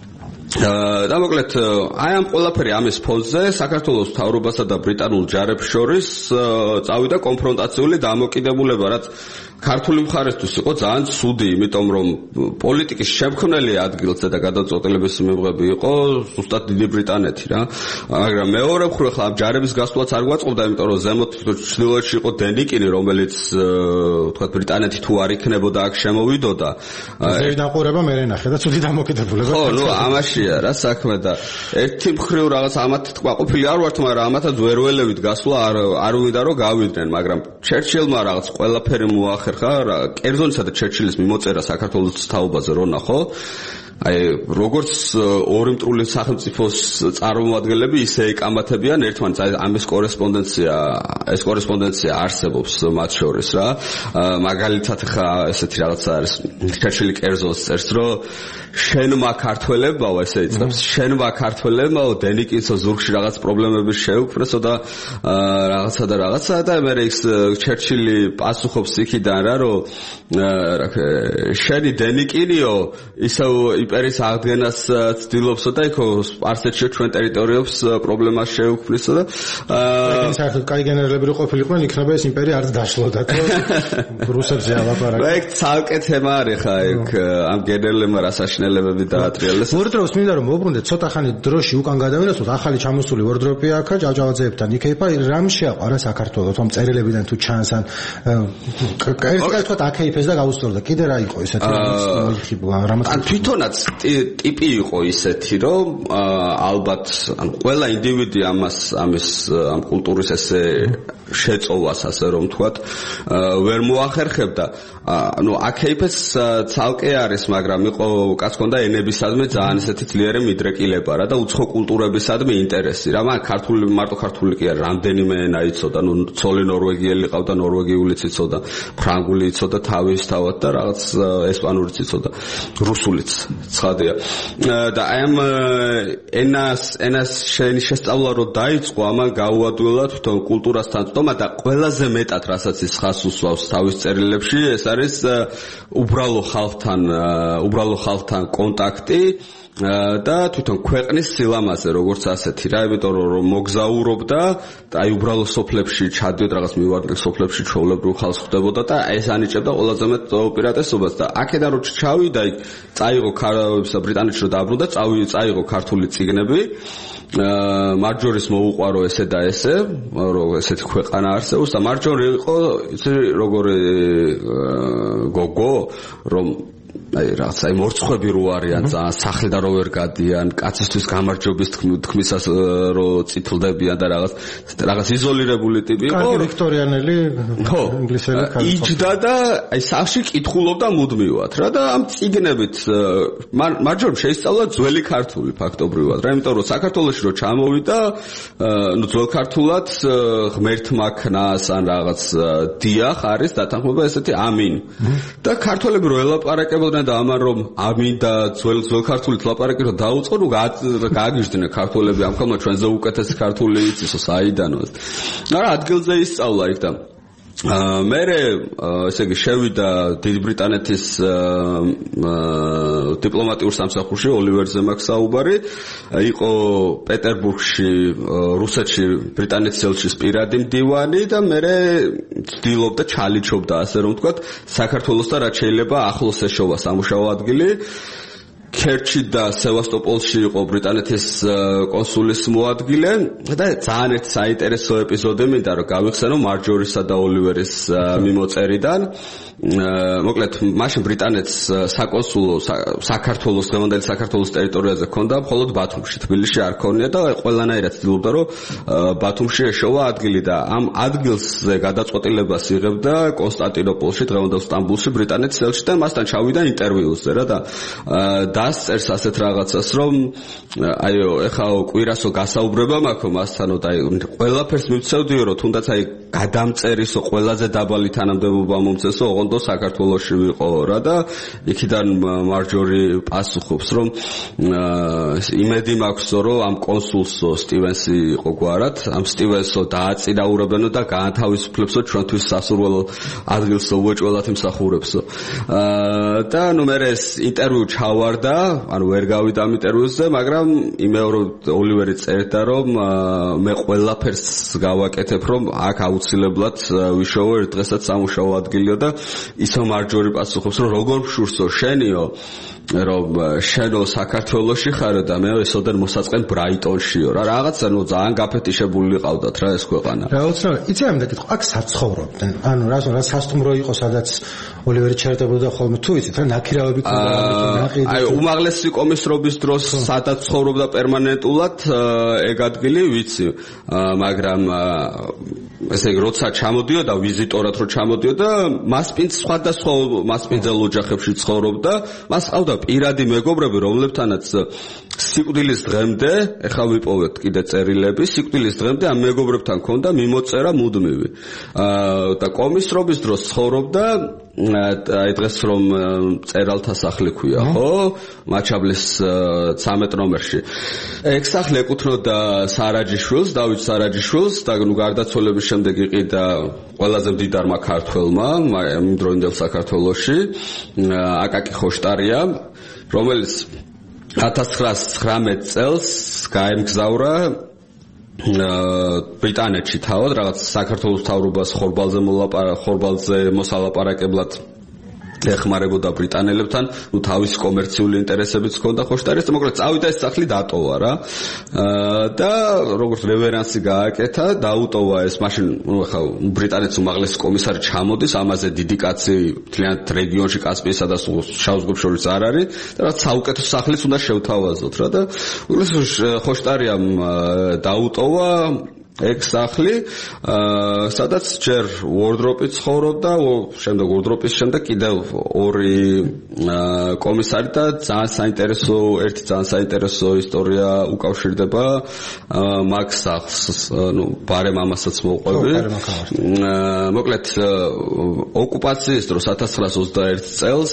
და მოკლედ აი ამ ყველაფერი ამის ფონზე საქართველოს მთავრობასა და ბრიტანულ ჯარებს შორის წავიდა კონფრონტაციული დამოკიდებულება, რაც ქართული მხარესთვის იყო ძალიან ცუდი, იმიტომ რომ პოლიტიკის შემქმნელი ადგილზე და გადაწყვეტილების მიღები იყო ზუსტად დიდი ბრიტანეთი რა. მაგრამ მეორე მხრივ ხა ამ ჯარების გასვლაც არ გვაწყობდა, იმიტომ რომ ზემოთ ჩრდილოეთში იყო დენიკინი, რომელიც თქვა ბრიტანეთი თუ არ იქნებოდა აქ შემოვიდოდა. ზევი დაყურება მე ნახე და ცუდი დამოკიდებულება. ხო, ნუ ამაშია რა საქმე და ერთი მხრივ რაღაც ამათ თქواقوفილი არ ვართ, მაგრამ ამათაც ვერ ველევით გასვლა არ არ ვიდა რომ გავიდნენ, მაგრამ ჩერჩილმა რაღაც ყველაფერი მოახერხა ხა კერძონისა და ჩერჩილის მიმოწერა საქართველოს თაობაზე რო ნახო აი როგორც ორი მტრული სახელმწიფოს წარმომადგენლები ისე ეკამათებიან ერთმანეთს აი ამის კორესპონდენცია ეს კორესპონდენცია არსებობს მათ შორის რა მაგალითად ხა ესეთი რაღაცა არის ჩერჩილი კერძოს წერს რომ შენმა ქართველებმაო ესე იწყებს შენმა ქართველებმაო დენიკინსო ზურგში რაღაც პრობლემები შეუქმნესო და რაღაცა და რაღაცა და მე ის ჩერჩილი პასუხობს იქიდან რა რომ შენი დენიკინიო ისევ იმპერიის აღდგენას ცდილობსო და იქო სპარსეთში ჩვენ ტერიტორიებს პრობლემას შეუქმნისო და აა საერთოდ კაი გენერლები ყოფილიყვნენ იქნება ეს იმპერია არც დაშლოდა თუ რუსებზე ალაპარაკი. ეგ ცალკე თემა არის ხა ეგ ამ გენერლებმა რასაშინელებები დაატრიალეს. ვორდროპს მინდა რომ მოუბრუნდეთ ცოტა ხანი დროში უკან გადავინაცოთ ახალი ჩამოსული ვორდროპი აქა ჯავჯავაძეებთან იქეიფა რამ შეაყარა საქართველოს ამ წერილებიდან თუ ჩანს ან ერთ თქვა აკეიფეს და გაუსწორდა კიდე რა იყო ესეთი რამაც ან თვითონაც ტიპი იყო ისეთი რომ ალბათ ან ყველა ინდივიდი ამას ამის ამ კულტურის ესე შეწოვას ასე რომ თქვათ ვერ მოახერხებდა ანუ აკეიფეს ცალკე არის მაგრამ იყო კაც ქონდა ენებისადმი ძალიან ესეთი ძლიერი მიდრეკილება რა და უცხო კულტურებისადმი ინტერესი რა მაგრამ ქართული მარტო ქართული კი არა რამდენიმე ენა იცოდა ნუ ცოლი ნორვეგიელი ყავდა ნორვეგიულიც იცოდა ფრანგული იცოდა თავის თავად და რაღაც ესპანურიც იცოდა რუსულიც ცხადია და აი ამ ენას ენას შენი შესწავლა რო დაიწყო ამან გაუადვილა თვითონ კულტურასთან თომა და ყველაზე მეტად რასაც ის ხას უსვავს თავის წერილებში ეს არის უბრალო ხალხთან უბრალო ხალხთან კონტაქტი და თვითონ ქვეყნის სილამაზე როგორც ასეთი რა იმიტომ რომ მოგზაურობდა და აი უბრალო სოფლებში ჩადიოდ რაღაც მივარდნილ სოფლებში ჩვეულებრივ ხალხს ხვდებოდა და ეს ანიჭებდა ყველაზე მეტ უპირატესობას და აქედან რო ჩავიდა იქ წაიღო ქარავებსა ბრიტანეთში რო დაბრუნდა წაიღო ქართული წიგნები მარჯორის მოუყვარო ესე და ესე რომ ესეთი ქვეყანა არსებობს და მარჯორი იყო იცი როგორი გოგო რომ აი რაღაც აი მორცხვები რო არიან ძალიან სახლი და რო ვერ გადიან კაცისთვის გამარჯვების თქმისას რო წითლდებიან და რაღაც რაღაც იზოლირებული ტიპი იყო კარგი ვიქტორიანელი ინგლისელი ქალი იჯდა და აი სახლში კითხულობდა მუდმივად რა და ამ წიგნებით მარჯორ შეისწავლა ძველი ქართული ფაქტობრივად რა იმიტომ რომ საქართველოში რო ჩამოვიდა ნუ ძველ ქართულად ღმერთმა ქნას ან რაღაც დიახ არის დათანხმება ესეთი ამინ და ქართველები რო ელაპარაკებოდნენ და ამან რომ ამინ და ძველ ძველ ქართულით ლაპარაკი რომ დაუწყო რომ გააგიჟდნენ ქართველები ამ ხალხმა ჩვენზე უკეთესი ქართული იცისო საიდანო არა ადგილზე ისწავლა იქ და მე ესე იგი შევიდა დიდი ბრიტანეთის დიპლომატიურ სამსახურში ოლივერზე მაქვს საუბარი იყო პეტერბურგში რუსეთში ბრიტანეთის ელჩის პირადი მდივანი და მე ცდილობდა ჩალიჩობდა ასე რომ ვთქვათ საქართველოსთან რაც შეიძლება ახლოს ეშოვა სამუშაო ადგილი ქერჩი და სევასტოპოლში იყო ბრიტანეთის კონსულის მოადგილე და ძალიან ერთი საინტერესო ეპიზოდი მინდა რომ გავიხსენო მარჯორისა და ოლივერის მიმოწერიდან მოკლედ მაშინ ბრიტანეთს საკონსულო საქართველოს დღევანდელი საქართველოს ტერიტორიაზე ჰქონდა მხოლოდ ბათუმში თბილისში არ ქონია და ყველანაირად ცდილობდა რომ ბათუმში ეშოვა ადგილი და ამ ადგილზე გადაწყვეტილებას იღებდა კონსტანტინოპოლში დღევანდელ სტამბულში ბრიტანეთის ელჩი და მასთან ჩავიდა ინტერვიუზე რა და დასწერს ასეთ რაღაცას რომ აიო ეხაო კვირასო გასაუბრება მაქვს მასთანო და ყველაფერს მივცევდიო რომ თუნდაც აი გადამწერისო ყველაზე დაბალი თანამდებობა მომწესო ოღონდ საქართველოში ვიყო რა და იქიდან მარჯორი პასუხობს რომ იმედი მაქვსო რომ ამ კონსულსო სტივენსი იყო გვარად ამ სტივენსო დააწინაურებენო და გაანთავისუფლებსო ჩვენთვის სასურველო ადგილსო უეჭველად იმსახურებსო და ნუ მე ეს ინტერვიუ ჩავარდა და ანუ ვერ გავიდა ამ ინტერვიუზე, მაგრამ იმეორო ოლივერი წერდა რომ მე ყველაფერს გავაკეთებ რომ აქ აუცილებლად ვიშოვო ერთ დღესაც სამუშაო ადგილიო და ისო მარჯორი პასუხობს რომ როგორ მშურსო შენიო რომ შენო საქართველოში ხარო და მე ესოდან მოსაწყენ ბრაიტონშიო რა რაღაცა ნუ ძალიან გაფეთიშებული ყავდათ რა ეს ქვეყანა. რა უცნაური, იცი ამ დაკითხვა, აქ საცხოვრობდნენ. ანუ რა რა სასტუმრო იყო სადაც ოლივერი ჩერდებოდა ხოლმე თუ იცით რა ნაქირავები ქონდა ნაყიდი. აი უმაღლესი კომისრობის დროს სადაც ცხოვრობდა პერმანენტულად ეგ ადგილი ვიცი, მაგრამ ესე იგი როცა ჩამოდიოდა ვიზიტორად რო ჩამოდიოდა მასპინძ სხვადასხვა მასპინძელ ოჯახებში ცხოვრობდა, მას ყავდა პირადი მეგობრები რომლებთანაც სიკვდილის დღემდე ეხლა ვიპოვეთ კიდე წერილები სიკვდილის დღემდე ამ მეგობრებთან ქონდა მიმოწერა მუდმივი და კომისრობის დროს ცხოვრობდა აი დღეს რომ წერალთა სახლი ქვია ხო მაჩაბლის ცამეტ ნომერში ეგ სახლი ეკუთვნოდა სარაჯიშვილს დავით სარაჯიშვილს და ნუ გარდაცვალების შემდეგ იყიდა ყველაზე მდიდარმა ქართველმა იმ დროინდელ საქართველოში აკაკი ხოშტარია რომელიც ათას ცხრაას ცხრამეტ წელს გაემგზავრა ბრიტანეთში თავად რაღაც საქართველოს მთავრობას ხორბალზე ხორბალზე მოსალაპარაკებლად ეხმარებოდა ბრიტანელებთან, ნუ თავის კომერციული ინტერესებიც ჰქონდა ხოშტარიას და მოკლედ წავიდა ეს სახლი დატოვა რა. და როგორც რევერანსი გააკეთა, დაუტოვა ეს მაშინ ნუ ახლა ბრიტანეთის უმაღლესი კომისარი ჩამოდის, ამაზე დიდი კაცი მთლიანად რეგიონში კასპიისა და შავ ზღვებს შორის არ არის და რაც საუკეთესო სახლიც უნდა შევთავაზოთ რა და ხოშტარიამ დაუტოვა ეგ სახლი, სადაც ჯერ ვორდროპი ცხოვრობდა, შემდეგ ვორდროპის შემდეგ კიდევ ორი კომისარი და ძალიან საინტერესო, ერთი ძალიან საინტერესო ისტორია უკავშირდება მაგ სახლს, ნუ ბარემ ამასაც მოვყვები. მოკლედ ოკუპაციის დროს ათას ცხრაას ოცდაერთ წელს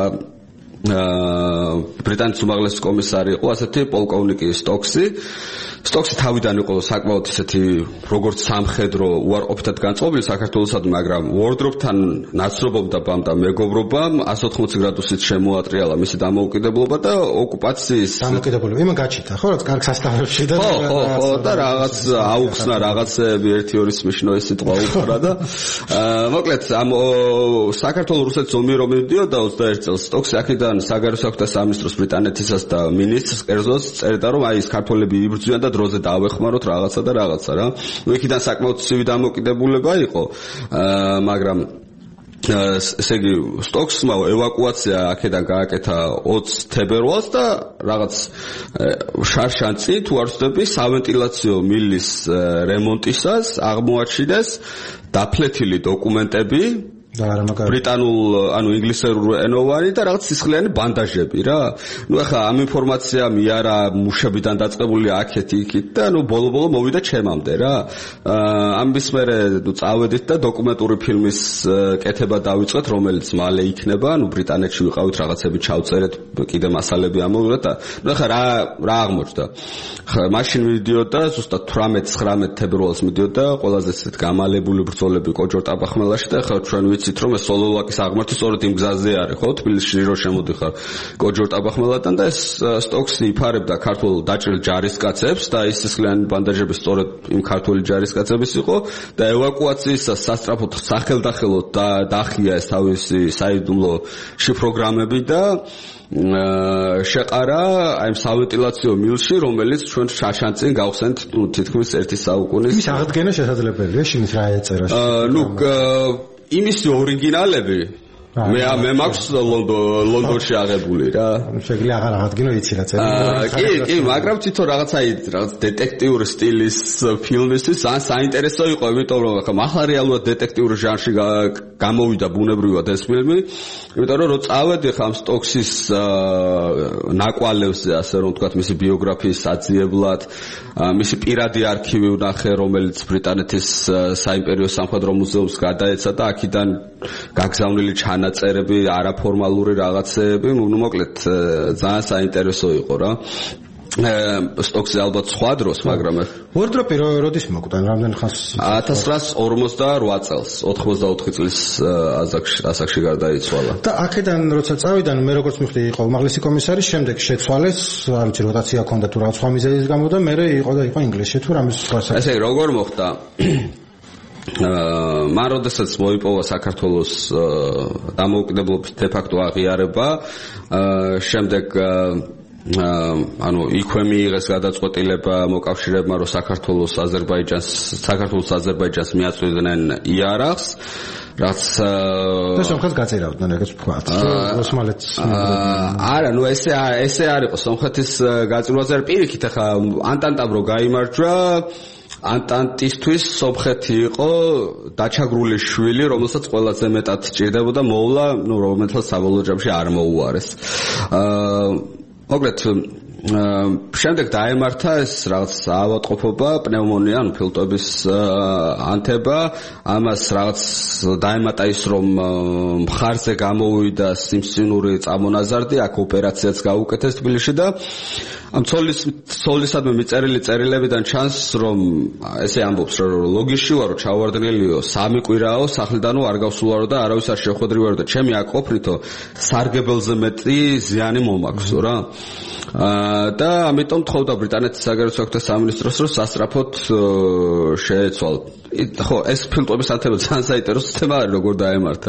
ბრიტანეთის უმაღლესი კომისარი იყო ასეთი პოლკოვნიკი სტოქსი. სტოქსი თავიდან იყო საკმაოდ ისეთი როგორც სამხედრო უარყოფითად განწყობილი საქართველოსადმი, მაგრამ ვორდროპთან ნაცნობობდა და მეგობრობამ εκατს ოთხმოცი გრადუსით შემოატრიალა მისი დამოუკიდებლობა და ოკუპაციის დამოუკიდებლობა იმან გაჩიტა ხო რაც კარგ სასტავებში და ხო ხო და რაღაც აუხსნა რაღაცები ერთი ორის მიშნო ეს სიტყვა უხრა და მოკლედ ამ საქართველოს რუსეთის ომი რომ მიდიოდა ოცდაერთ წელს სტოქსი აქედან საგარეო საქმეთა სამინისტროს ბრიტანეთისას და მინისტრს კერძოს წერდა რომ აი ეს ქართველები იბრძვიან და დროზე დაავეხმაროთ რაღაცა და რაღაცა რა. ნუ იქიდან საკმაოდ ცივი დამოკიდებულება იყო, მაგრამ ესე იგი სტოქსმა ევაკუაცია აქედან გააკეთა ოცი თებერვალს და რაღაც შარშანწი თუ არ ვცდები სავენტილაციო მილის რემონტისას აღმოაჩინეს დაფლეთილი დოკუმენტები ბრიტანულ ანუ ინგლისურ ენოვანი და რაღაც სისხლიანი ბანდაჟები რა. ნუ ახლა ამ ინფორმაცია მიარა მუშებიდან დაწყებული აქეთ იქით და ნუ ბოლო-ბოლო მოვიდა ჩემამდე რა. ამის მერე ნუ წავედით და დოკუმენტური ფილმის კეთება დავიწყეთ, რომელიც მალე იქნება. ნუ ბრიტანეთში ვიყავით, რაღაცები ჩავწერეთ, კიდე მასალები ამოვიღეთ და ნუ ახლა რა რა აღმოჩნდა. მაშინ მიდიოდა ზუსტად თვრამეტ ცხრამეტ თებერვალს მიდიოდა ყველაზე ისეთ გამალებული ბრძოლები კოჯორ-ტაბახმელაში და ახლა ჩვენ ვიცით რომ ეს სოლოლაკის აღმართი სწორედ იმ გზაზე არის ხო თბილისში რო შემოდიხარ კოჯორ-ტაბახმელადან და ეს სტოქსი იფარებდა ქართულ დაჭრილ ჯარისკაცებს და ის სისხლიანი ბანდაჟები სწორედ იმ ქართული ჯარისკაცების იყო და ევაკუაციისას სასწრაფოდ სახელდახელოდ დაახია ეს თავისი საიდუმლო შიფროგრამები და შეყარა აი სავენტილაციო მილში, რომელიც ჩვენ შაშანწინ გავხსენთ თითქმის ერთი საუკუნის. ის აღდგენა შესაძლებელია, შინით რა ეწერა? ნუ იმისი ორიგინალები მე მე მაქვს ლონდონში აღებული რა. შეგვიძლია აღარ აღადგინო იცი რა წერილი. კი, კი, მაგრამ თვითონ რაღაცა რაღაც დეტექტიური სტილის ფილმისთვის ძალიან საინტერესო იყო, იმიტომ რომ ახლა ახლა რეალურად დეტექტიური ჟანრში გამოვიდა ბუნებრივად ეს ფილმი, იმიტომ რომ რო წავედი ხა ამ სტოქსის ნაკვალევზე, ასე რომ ვთქვათ, მისი ბიოგრაფიის საძიებლად, მისი პირადი არქივი ვნახე, რომელიც ბრიტანეთის საიმპერიო სამხედრო მუზეუმს გადაეცა და აქედან გაგზავნილი ჩანაწერები, არაფორმალური რაღაცეები, ნუ მოკლედ ძალიან საინტერესო იყო რა. სტოქზე ალბათ სხვა დროს, მაგრამ ვორდროპი როდის მოკვდა, რამდენ ხანს? ათას ცხრაას ორმოცდაოთხ წელს, ოთხმოცდაოთხი წლის ასაკში ასაკში გარდაიცვალა. და აქედან როცა წავიდან, მე როგორც მივხვდი, იყო უმაღლესი კომისარი, შემდეგ შეცვალეს, არ ვიცი, როტაცია ჰქონდა თუ რაღაც სხვა მიზეზის გამო და მე იყო და იყო ინგლისში თუ რამის სხვა საკითხი. ესე როგორ მოხდა? აა მან როდესაც მოიპოვა საქართველოს დამოუკიდებლობის დე-ფაქტო აღიარება, აა შემდეგ ანუ იქვე მიიღეს გადაწყვეტილება მოკავშირეებმა, რომ საქართველოს აზერბაიჯანს საქართველოს აზერბაიჯანს მიაწვდიდნენ იარაღს, რაც და სომხეთს გაწერავდნენ, ეგეც ვთქვათ. ოსმალეთს არა, ნუ ესე ესე არ იყო სომხეთის გაწირვაზე, პირიქით ახლა ანტანტამ რო გაიმარჯვა, ანტანტისთვის სომხეთი იყო დაჩაგრული შვილი, რომელსაც ყველაზე მეტად ჭირდებოდა მოვლა, ნუ რომელსაც საბოლოო ჯამში არ მოუარეს. აა მოკლედ შემდეგ დაემართა ეს რაღაც ავადმყოფობა, პნევმონია, ანუ ფილტვების ანთება, ამას რაღაც დაემატა ის, რომ მხარზე გამოუვიდა სიმსივნური წამონაზარდი, აქ ოპერაციაც გაუკეთეს თბილისში და ამ ცოლის ცოლისადმი მიწერილი წერილებიდან ჩანს, რომ ესე ამბობს, რომ ლოგიში ვარო, ჩავარდნილიო, სამი კვირაო, სახლიდანო არ გავსულარო და არავის არ შეხვედრივარო და ჩემი აქ ყოფნითო სარგებელზე მეტი ზიანი მომაქვსო რა. და ამიტომ თხოვდა ბრიტანეთის საგარეო საქმეთა სამინისტროს, რომ სასწრაფოდ შეეცვალ. ხო, ეს ფილტვების ანთება ძალიან საინტერესო თემა არის, როგორ დაემართა.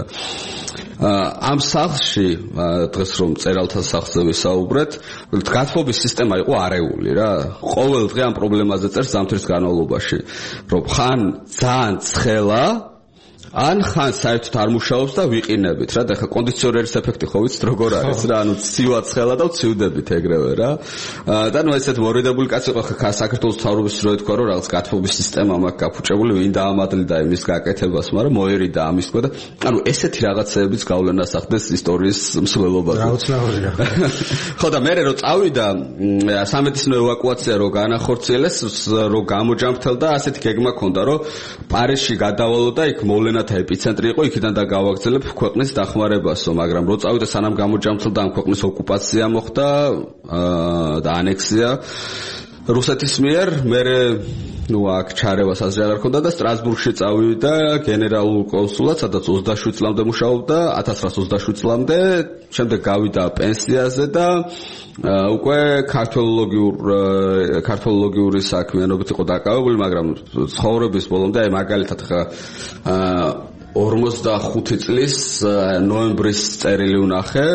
ამ სახლში დღეს რომ წერალთა სახლზე ვისაუბრეთ, გათბობის სისტემა იყო არეული რა. ყოველ დღე ამ პრობლემაზე წერს ზამთრის განმავლობაში, რომ ხან ძალიან ცხელა, ან ხან საერთოდ არ მუშაობს და ვიყინებით რა. და ხა კონდიციონერის ეფექტი ხო ვიცით როგორ არის რა, ანუ ცივა ცხელა და ვცივდებით ეგრევე რა. და ნუ ესეთ მორიდებული კაცი იყო ხა საქართველოს მთავრობის რო ეთქვა, რომ რაღაც გათბობის სისტემა მაქვს გაფუჭებული, ვინ დაამადლდა იმის გაკეთებას, მაგრამ მოერიდა ამის თქვა და ანუ ესეთი რაღაცეებიც გავლენას ახდენს ისტორიის მსვლელობაზე. რა უცნაურია. ხო და მე რო წავიდა სამედიცინო ევაკუაცია რო განახორციელეს, რო გამოჯამრთელდა, ასეთი გეგმა ქონდა, რომ პარიზში გადავალო და იქ მოვლენა ეპიცენტრი იყო, იქიდან და გავაგრძელებ ქვეყნის დახმარებასო, მაგრამ რო წავიდა სანამ გამოჯამრთელდა, ამ ქვეყნის ოკუპაცია მოხდა და ანექსია რუსეთის მიერ, მე ნუ აქ ჩარევას აზრი არ ქონდა და სტრასბურგში წავიდა გენერალურ კონსულად, სადაც ოცდაშვიდ წლამდე მუშაობდა, ათას ცხრაას ოცდაშვიდ წლამდე, შემდეგ გავიდა პენსიაზე და უკვე ქართველოლოგიურ ქართველოლოგიური საქმიანობით იყო დაკავებული, მაგრამ ცხოვრების ბოლომდე, აი მაგალითად ხა ორმოცდახუთი წლის ნოემბრის წერილი ვნახე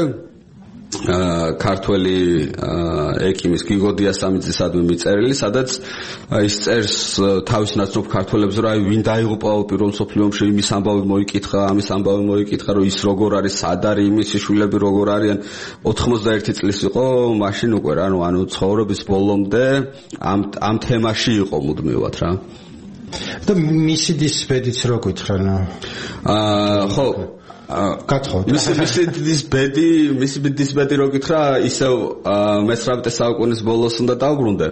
ქართველი ეკიმის გიგო დიასამიძისადმი მიწერილი, სადაც ის წერს თავის ნაცნობ ქართველებს, რომ აი ვინ დაიღუპაო პირველ მსოფლიო ომში, იმის ამბავი მოიკითხა, ამის ამბავი მოიკითხა, რომ ის როგორ არის, სად არის, იმისი შვილები როგორ არიან. ოთხმოცდაერთი წლის იყო მაშინ უკვე რა, ანუ ცხოვრების ბოლომდე ამ ამ თემაში იყო მუდმივად რა. და მისი დისბედიც რო გითხრან? აა ხო გათხოვთ. მისი მისი დისბედი, მისი დისბედი რო გითხრა, ისევ მესამე საუკუნის ბოლოს უნდა დავბრუნდე.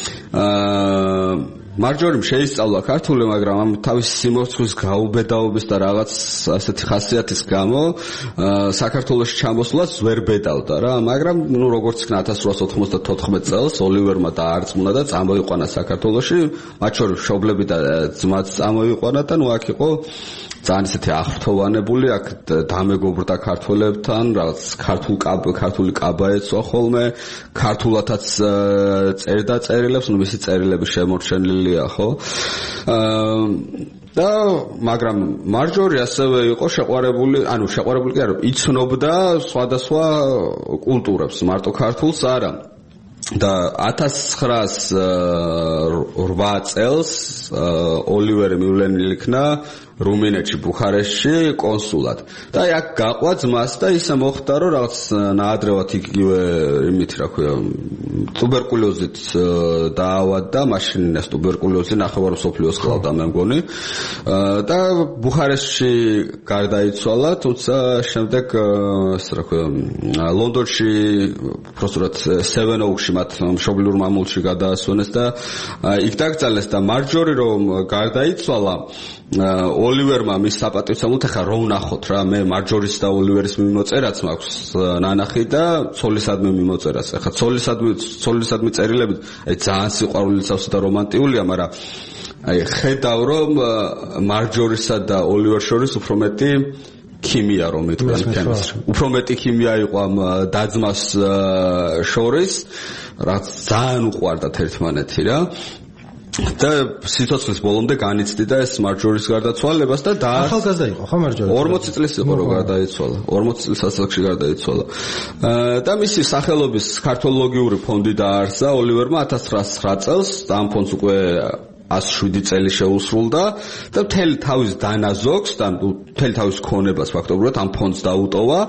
აა მარჯორიმ შეისწავლა ქართული, მაგრამ ამ თავის სიმორცხვის გაუბედაობის და რაღაც ასეთი ხასიათის გამო საქართველოში ჩამოსვლას ვერ ბედავდა რა, მაგრამ ნუ როგორც იქნა ათას რვაას ოთხმოცდათოთხმეტ წელს ოლივერმა დაარწმუნა და წამოიყვანა საქართველოში, მათ შორის მშობლები და ძმაც წამოიყვანა და ნუ აქ იყო ძალიან ისეთი ახრთოვანებული, აქ დამეგობრდა ქართველებთან, რაღაც ქართულ ქართული კაბა ეცვა ხოლმე, ქართულათაც წერდა წერილებს, ნუ მისი წერილები შემორჩენილია, ხო? და მაგრამ მარჯორი ასევე იყო შეყვარებული, ანუ შეყვარებული კი არა, იცნობდა სხვადასხვა კულტურებს, მარტო ქართულს არა. და ათას ცხრაას რვა წელს ოლივერი მივლენილი იქნა რუმინეთში, ბუხარესტში კონსულად. და აი აქ გაყვა ძმას და ისე მოხდა, რომ რაღაც ნაადრევად იგივე იმით რა ქვია, ტუბერკულოზით დაავადდა, მაშინ ეს ტუბერკულოზი ნახევარ მსოფლიოს ყავდა მე მგონი. და ბუხარესტში გარდაიცვალა, თუმცა შემდეგ ეს რა ქვია, ლონდონში პროსტურად Seven Oaks-ში მათ მშობლიურ მამულში გადაასვენეს და იქ დაკრძალეს და მარჯორი რომ გარდაიცვალა, ოლივერმა მის საპატივცემლოდ ახლა რომ ვნახოთ რა მე მარჯორის და ოლივერის მიმოწერაც მაქვს ნანახი და ცოლისადმი მიმოწერაც. ახლა ცოლისადმი ცოლისადმი წერილებით აი ძალიან სიყვარულიცავსა და რომანტიულია, მაგრამ აი ხედავ რომ მარჯორისა და ოლივერ შორის უფრო მეტი ქიმია რომ ეთქვა თემას. უფრო მეტი ქიმია იყო ამ დაძმას შორის, რაც ძალიან უყვარდათ ერთმანეთი რა. და სიცოცხლის ბოლომდე განიცდიდა და ეს მარჯორის გარდაცვალებას და და ახალგაზრდა იყო ხო მარჯორი? ორმოცი წლის იყო რომ გარდაიცვალა. ორმოცი წლის ასაკში გარდაიცვალა. და მისი სახელობის ქართოლოგიური ფონდი დაარსა ოლივერმა ათას ცხრაასი ცხრა წელს და ამ ფონდს უკვე ასი შვიდი წელი შეუსრულდა და მთელი თავის დანაზოგს და მთელი თავის ქონებას ფაქტობრივად ამ ფონდს დაუტოვა.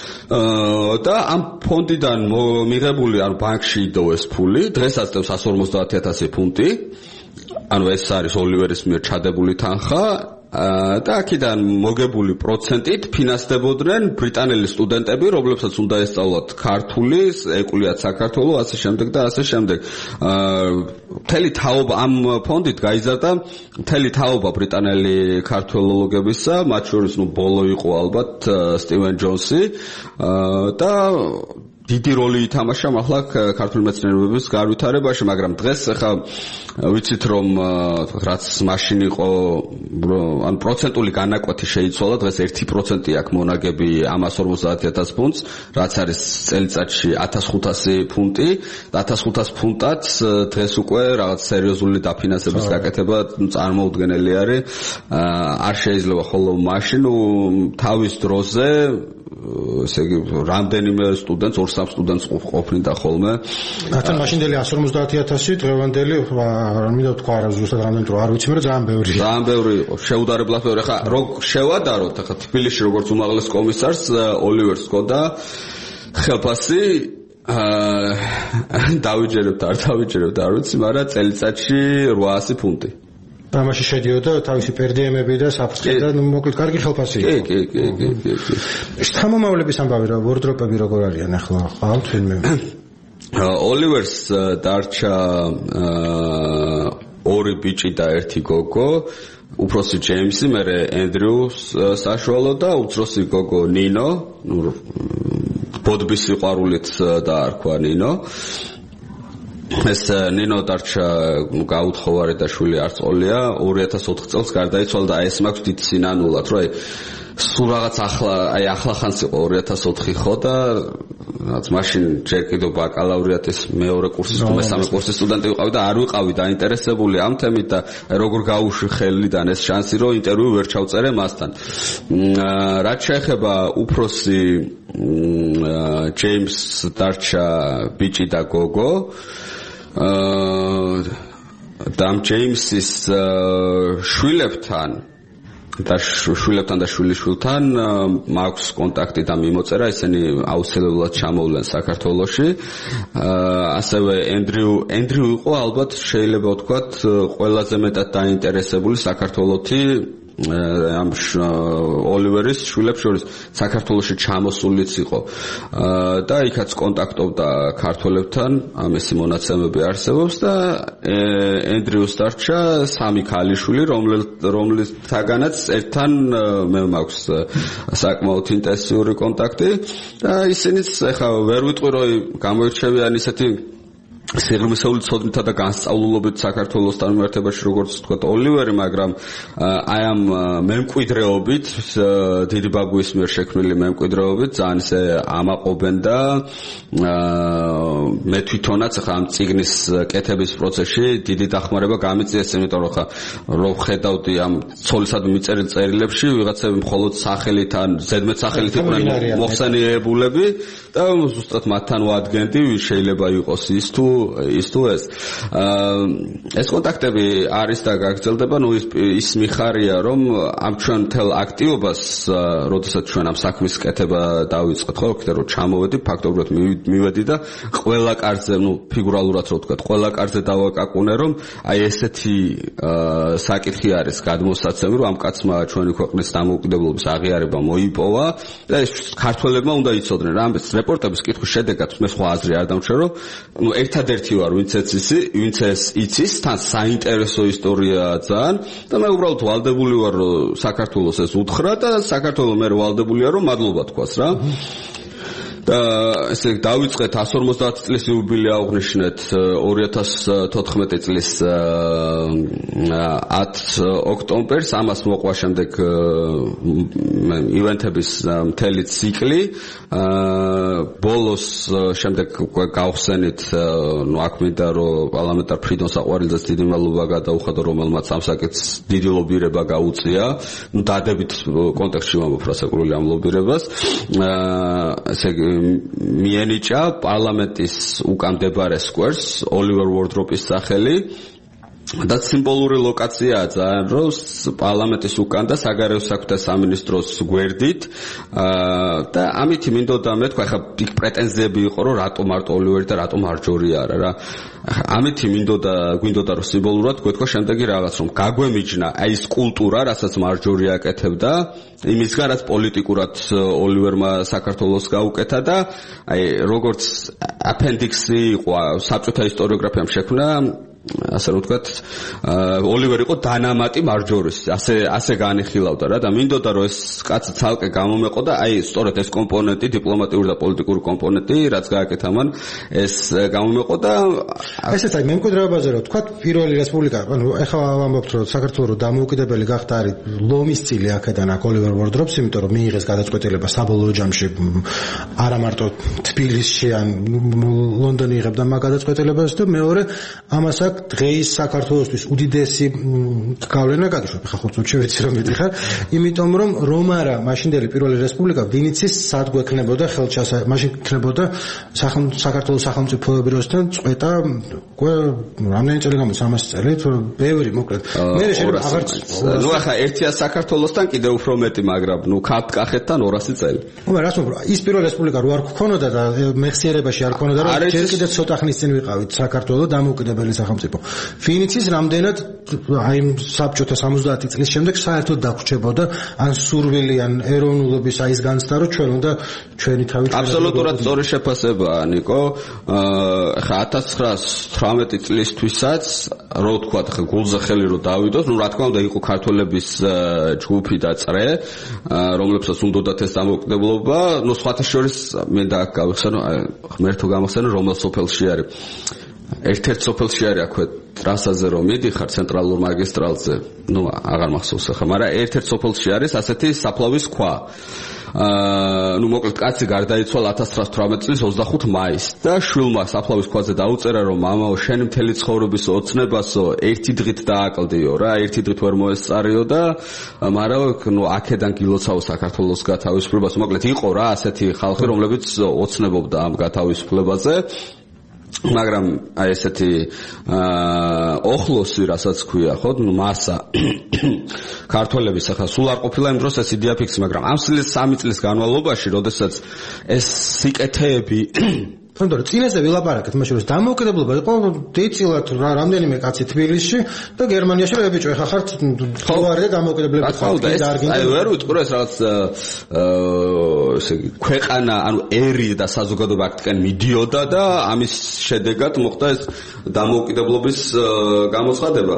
და ამ ფონდიდან მიღებული ან ბანკში იდოვეს ფული, დღესაც დევს εκατს ორმოცდაათი ათასი ფუნტი. ანუ ეს არის ოლივერის მიერ ჩადებული თანხა და აქედან მოგებული პროცენტით ფინანსდებოდნენ ბრიტანელი სტუდენტები, რომლებსაც უნდა ესწავლათ ქართული, ეკულიათ საქართველოს, ასე შემდეგ და ასე შემდეგ. მთელი თაობა ამ ფონდით გაიზარდა მთელი თაობა ბრიტანელი ქართველოლოგებისა, მათ შორის ნუ ბოლო იყო ალბათ სტივენ ჯონსი და დიდი როლი ითამაშა ახლა ქართული მეცნიერების განვითარებაში, მაგრამ დღეს ახლა ვიცით რომ რაც მაშინ იყო ან პროცენტული განაკვეთი შეიცვალა, დღეს ერთი პროცენტი აქვს მონაგები ამას ორმოცდაათი ათასი ფუნტს, რაც არის წელიწადში ათას ხუთასი ფუნტი და ათას ხუთასი ფუნტად დღეს უკვე რაღაც სერიოზული დაფინანსების გაკეთება წარმოუდგენელი არის. არ შეიძლება ხოლო მაშინ თავის დროზე ესე იგი რამდენიმე სტუდენტს, ორ სამ სტუდენტს ყოფნიდა ხოლმე. ახლა მაშინდელი εκατს ორმოცდაათი ათასი დღევანდელი არ მინდა თქვა რა ზუსტად რამდენი დრო არ ვიცი, მაგრამ ძალიან ბევრი. ძალიან ბევრი იყო, შეუდარებლად ბევრი. ახლა რო შევადაროთ, ახლა თბილისში როგორც უმაღლეს კომისარს ოლივერს ჰქონდა ხელფასი აა დავიჯერებთ, არ დავიჯერებთ, არ ვიცი, მაგრამ წელიწადში რვაასი ფუნტი. ამაში შედიოდა თავისი პერდიემები და საფრთხე და მოკლედ კარგი ხელფასი იყო. კი, კი, კი, კი, კი. შთამომავლების ამბავი რა, ვორდროპები როგორ არიან ახლა? ყავთ ვინმე? ოლივერს დარჩა ორი ბიჭი და ერთი გოგო, უფროსი ჯეიმსი, მერე ენდრიუ საშუალო და უმცროსი გოგო ნინო, ნუ ბოდბის სიყვარულით დაარქვა ნინო. ეს ნინო დარჩა გაუთხოვარი და შვილი არწოლია, ორი ათას ოთხ წელს გარდაიცვალა და ეს მაქვს დიდ სინანულად, რომ აი სულ რაღაც ახლა აი ახლა ხანს იყო ორი ათას ოთხი ხო და რაც მაშინ ჯერ კიდევ ბაკალავრიატის მეორე კურსის თუ მესამე კურსის სტუდენტი ვიყავი და არ ვიყავი დაინტერესებული ამ თემით და როგორ გაუშვი ხელიდან ეს შანსი რომ ინტერვიუ ვერ ჩავწერე მასთან. რაც შეეხება უფროსი ჯეიმს დარჩა ბიჭი და გოგო და ამ ჯეიმსის შვილებთან და შვილებთან და შვილიშვილთან მაქვს კონტაქტი და მიმოწერა, ისინი აუცილებლად ჩამოვლენ საქართველოში. ასევე ენდრიუ ენდრიუ იყო ალბათ შეიძლება ვთქვათ ყველაზე მეტად დაინტერესებული საქართველოსი ამ ოლივერის შვილებს შორის საქართველოში ჩამოსულიც იყო და იქაც კონტაქტობდა ქართველებთან, ამისი მონაცემები არსებობს და ენდრიუს დარჩა სამი ქალიშვილი, რომლითაგანაც ერთთან მე მაქვს საკმაოდ ინტენსიური კონტაქტი და ისინიც ეხლა ვერ ვიტყვი რომ გამოირჩევიან ისეთი სიღრმისეული ცოდნითა და განსწავლულობით საქართველოს დამმართველობაში, როგორც თქვა ოლივერი, მაგრამ აი ამ მემკვიდრეობით, დიდი ბაბუის მიერ შექმნილი მემკვიდრეობით ძალიან ისე ამაყობენ და მე თვითონაც ახლა ამ წიგნის კეთების პროცესში დიდი დახმარება გამიწიეს, იმიტომ რომ ხა რო ხედავდი ამ ცოლისადმი მიწერილ წერილებში ვიღაცები მხოლოდ სახელით ან ზედმეტ სახელით იყვნენ მოხსენიებულები და ზუსტად მათთან ვადგენდი შეიძლება იყოს ის თუ ის თუ ეს ეს კონტაქტები არის და გაგრძელდება, ნუ ის მიხარია რომ ამ ჩვენ მთელ აქტივობას როდესაც ჩვენ ამ საქმის კეთება დავიწყეთ ხო კიდე რომ ჩამოვედი ფაქტობრივად მივედი და ყველა კარზე ნუ ფიგურალურად რო ვთქვათ ყველა კარზე დავაკაკუნე რომ აი ესეთი საკითხი არის გადმოსაცემი რომ ამ კაცმა ჩვენი ქვეყნის დამოუკიდებლობის აღიარება მოიპოვა და ეს ქართველებმა უნდა იცოდნენ რა ამ რეპორტების კითხვის შედეგად მე სხვა აზრი არ დამჩნევ რომ ნუ ერთად ერთადერთი ვარ, ვინც იცი, ვინც ეს იცის, თან საინტერესო ისტორიაა ძალიან და მე უბრალოდ ვალდებული ვარ, რომ საქართველოს ეს უთხრა და საქართველოს მე ვალდებულია, რომ მადლობა თქვას რა. და ესე დავიწყეთ one forty წლის იუბილე აღვნიშნეთ two thousand fourteen წლის ten ოქტომბერს ამას მოყვა შემდეგ ივენთების მთელი ციკლი ბოლოს შემდეგ გავხსენით ნუ აქ მინდა რომ პარლამენტარ ფრიდონ საყვარელძეს დიდი მადლობა გადაუხადო რომელმაც ამ საკითხს დიდი ლობირება გაუწია ნუ დადებით კონტექსტში ვამბობ რასაკურველი ამ ლობირებას ესე მიენიჭა პარლამენტის უკან მდებარე სკვერს ოლივერ ვორდროპის სახელი და სიმბოლური ლოკაციაა ძალიან რომ პარლამენტის უკან და საგარეო საქმეთა სამინისტროს გვერდით და ამით მინდოდა მეთქვა ხა იქ პრეტენზიები იყო რომ რატო მარტო ოლივერი და რატო მარჯორი არა რა ამით მინდოდა გვინდოდა რომ სიმბოლურად გვეთქვა შემდეგი რაღაც რომ გაგვემიჯნა აი ეს კულტურა რასაც მარჯორი აკეთებდა იმისგან რაც პოლიტიკურად ოლივერმა საქართველოს გაუკეთა და აი როგორც აპენდიქსი იყო საბჭოთა ისტორიოგრაფიამ შექმნა ასე რომ ვთქვათ ოლივერი იყო დანამატი მარჯორის ასე ასე განიხილავდა რა და მინდოდა რომ ეს კაცი ცალკე გამომეყო და აი სწორედ ეს კომპონენტი დიპლომატიური და პოლიტიკური კომპონენტი რაც გააკეთა მან ეს გამომეყო და ესეც აი მემკვიდრეობაზე რომ ვთქვათ პირველი რესპუბლიკა ანუ ეხლა ვამბობთ რომ საქართველოს დამოუკიდებელი გახდა არის ლომის წილი აქედან აქ ოლივერ ვორდროპს იმიტომ რომ მიიღეს გადაწყვეტილება საბოლოო ჯამში არა მარტო თბილისში ან ლონდონი იღებდა მაგ გადაწყვეტილებას და მეორე ამას დღეის საქართველოსთვის უდიდესი გავლენა გაგიშვებ ხა ხუთი ვიცი რომ მიდიხარ იმიტომ რომ რომ არა მაშინდელი პირველი რესპუბლიკა ვინ იცის სად გვექნებოდა ხელჩასა მაშინ იქნებოდა საქართველოს სახელმწიფოებრიოსთან წვეტა უკვე რამდენი წელი გამოც სამასი წელი თუ ბევრი მოკლედ მე შეიძლება აღარც ნუ ახლა ერთია საქართველოსთან კიდევ უფრო მეტი მაგრამ ნუ კახეთთან ორასი წელი უბა რას ვამბობ ის პირველი რესპუბლიკა რო არ გქონოდა და მეხსიერებაში არ ქონოდა რომ ჯერ კიდევ ცოტა ხნის წინ ვიყავით საქართველოს დამოუკიდებელი სახელმწიფო ფინიცის რამდენად აი საბჭოთა სამოცდაათი წლის შემდეგ საერთოდ დაგვრჩებოდა ან სურვილი ან ეროვნულობის აი ეს განცდა რომ ჩვენ უნდა ჩვენი თავი აბსოლუტურად სწორი შეფასებაა ნიკო ხა one thousand nine hundred eighteen წლისთვისაც რო თქვა ხა გულზე ხელი რო დავიდოს ნუ რა თქმა უნდა იყო ქართველების ჯგუფი და წრე რომლებსაც უნდათ ეს დამოუკიდებლობა ნუ სხვათა შორის მე და გავიხსენო ღმერთო გამახსენო რომელ სოფელში არის ერთ-ერთ სოფელში არის აქვე ტრასაზე რომ მიდიხარ ცენტრალურ მაგისტრალზე ნუ აღარ მახსოვს ახლა მაგრამ ერთ-ერთ სოფელში არის ასეთი საფლავის ქვა აა ნუ მოკლედ კაცი გარდაიცვალა one thousand nine hundred eighteen წლის twenty-five მაისს და შვილმა საფლავის ქვაზე დაუწერა რომ მამაო შენი მთელი ცხოვრების ოცნებასო ერთი დღით დააკლდიო რა ერთი დღით ვერ მოესწარიო და მაგრამ ნუ აქედან გილოცავ საქართველოს გათავისუფლებას მოკლედ იყო რა ასეთი ხალხი რომლებიც ოცნებობდა ამ გათავისუფლებაზე მაგრამ აი ესეთი აა ოხლოსი რასაც ქვია ხო ნუ მასა ქართველების ახლა სულ არ ყოფილა იმ დროს ეს იდეა ფიქსი მაგრამ ამ სამი წლის განმავლობაში როდესაც ეს სიკეთეები თუნდაც წინაზე ვილაპარაკეთ მაშინ რომ დამოუკიდებლობა იყო დეწილად რამდენიმე კაცი თბილისში და გერმანიაში რომ ებიჭო ეხა ხართ ხوارე დამოუკიდებლების ხალხი და არგენტინა აი ვერ ვიტყვი ეს რაღაც ესე იგი ქვეყანა ანუ ერი და საზოგადოება აქტკენ მიდიოდა და ამის შედეგად მოხდა ეს დამოუკიდებლობის გამოცხადება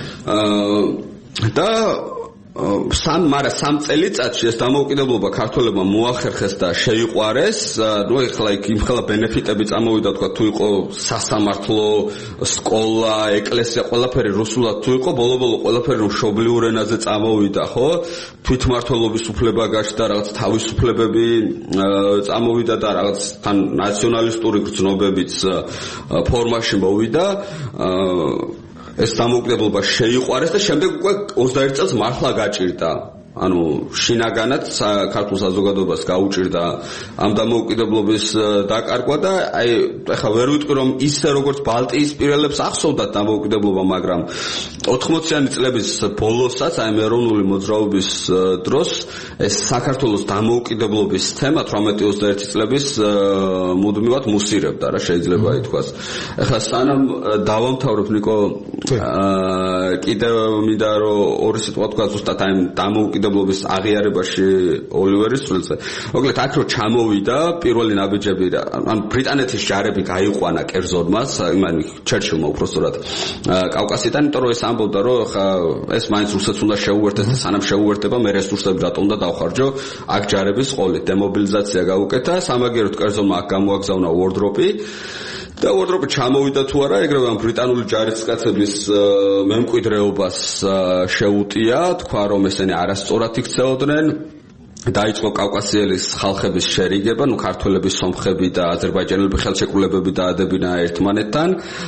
და სამ მაგრამ სამ წელიწადში ეს დამოუკიდებლობა ქართველებმა მოახერხეს და შეიყვარეს ნუ ეხლა იქ იმხელა ბენეფიტები წამოვიდა თქვა თუ იყო სასამართლო სკოლა ეკლესია ყველაფერი რუსულად თუ იყო ბოლო-ბოლო ყველაფერი მშობლიურ ენაზე წამოვიდა ხო თვითმმართველობის უფლება გაჩნდა რაღაც თავისუფლებები წამოვიდა და რაღაც თან ნაციონალისტური გრძნობებიც ფორმაში მოვიდა ეს დამოუკიდებლობა შეიყვარეს და შემდეგ უკვე ოცდაერთი წელს მართლა გაჭირდა ანუ შინაგანად ქართულ საზოგადოებას გაუჭირდა ამ დამოუკიდებლობის დაკარგვა და აი ეხლა ვერ ვიტყვი რომ ისე როგორც ბალტიის პირელებს ახსოვდათ დამოუკიდებლობა მაგრამ ოთხმოციანი წლების ბოლოსაც აი ეროვნული მოძრაობის დროს ეს საქართველოს დამოუკიდებლობის თემა თვრამეტი ოცდაერთი წლების მუდმივად მუსირებდა რა შეიძლება ითქვას ეხლა სანამ დავამთავრებ ნიკო კიდევ მინდა რომ ორი სიტყვა თქვა ზუსტად აი დამოუკიდებლობის დამოუკიდებლობის აღიარებაში ოლივერის წვლილზე. მოკლედ აქ რო ჩამოვიდა პირველი ნაბიჯები და ან ბრიტანეთის ჯარები გაიყვანა კერძოდმას, იმანი ჩერჩილმა უბრალოდ კავკასიიდან, იმიტომ რომ ეს ამბობდა რომ ხა ეს მაინც რუსეთს უნდა შეუერთდეს და სანამ შეუერთდება მე რესურსები რატომ უნდა დავხარჯო აქ ჯარების ყოლით დემობილიზაცია გაუკეთა სამაგიეროდ კერძოდმა აქ გამოაგზავნა ვორდროპი და ვორდროპი ჩამოვიდა თუ არა ეგრევე ამ ბრიტანული ჯარისკაცების მემკვიდრეობას შეუტია თქვა რომ ესენი არასწორად იქცეოდნენ დაიწყო კავკასიელის ხალხების შერიგება, ნუ ქართველების, სომხები და აზერბაიჯანელები ხელშეკრულებები დაადებინა ერთმანეთთან.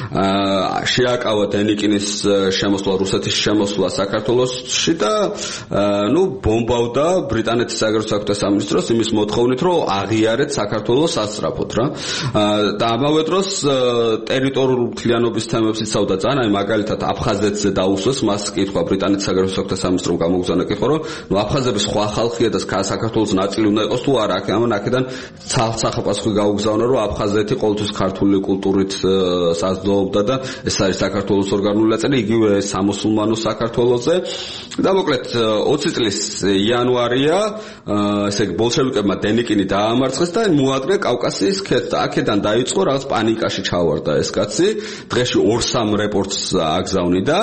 შეაკავა დენიკინის შემოსვლა, რუსეთის შემოსვლა საქართველოში და ნუ ბომბავდა ბრიტანეთის საგარეო საქმეთა სამინისტროს იმის მოთხოვნით, რომ აღიარეთ საქართველოს ასწრაფოდ რა. და ამავე დროს ტერიტორიული მთლიანობის თემებს იცავდა ძალიან, აი მაგალითად აფხაზეთზე დაუსვეს, მას კითხვა ბრიტანეთის საგარეო საქმეთა სამინისტრომ გამოგზავნა კითხვა, რომ ნუ აფხაზები სხვა ხალხია და საქართველოს ნაწილი უნდა იყოს თუ არა, ამან აქედან სახაპასუხი გაუგზავნა, რომ აფხაზეთი ყოველთვის ქართული კულტურით საზრდოობდა და ეს არის საქართველოს ორგანული ნაწილი, იგივე სამუსულმანო საქართველოსზე. და მოკლედ ოცი წლის იანვარია, ესე იგი ბოლშევიკებმა დენიკინი დაამარცხეს და მოადგა კავკასიის ქედს და აქედან დაიწყო რაღაც პანიკაში ჩავარდა ეს კაცი. დღეში ორ-სამ რეპორტს აგზავნიდა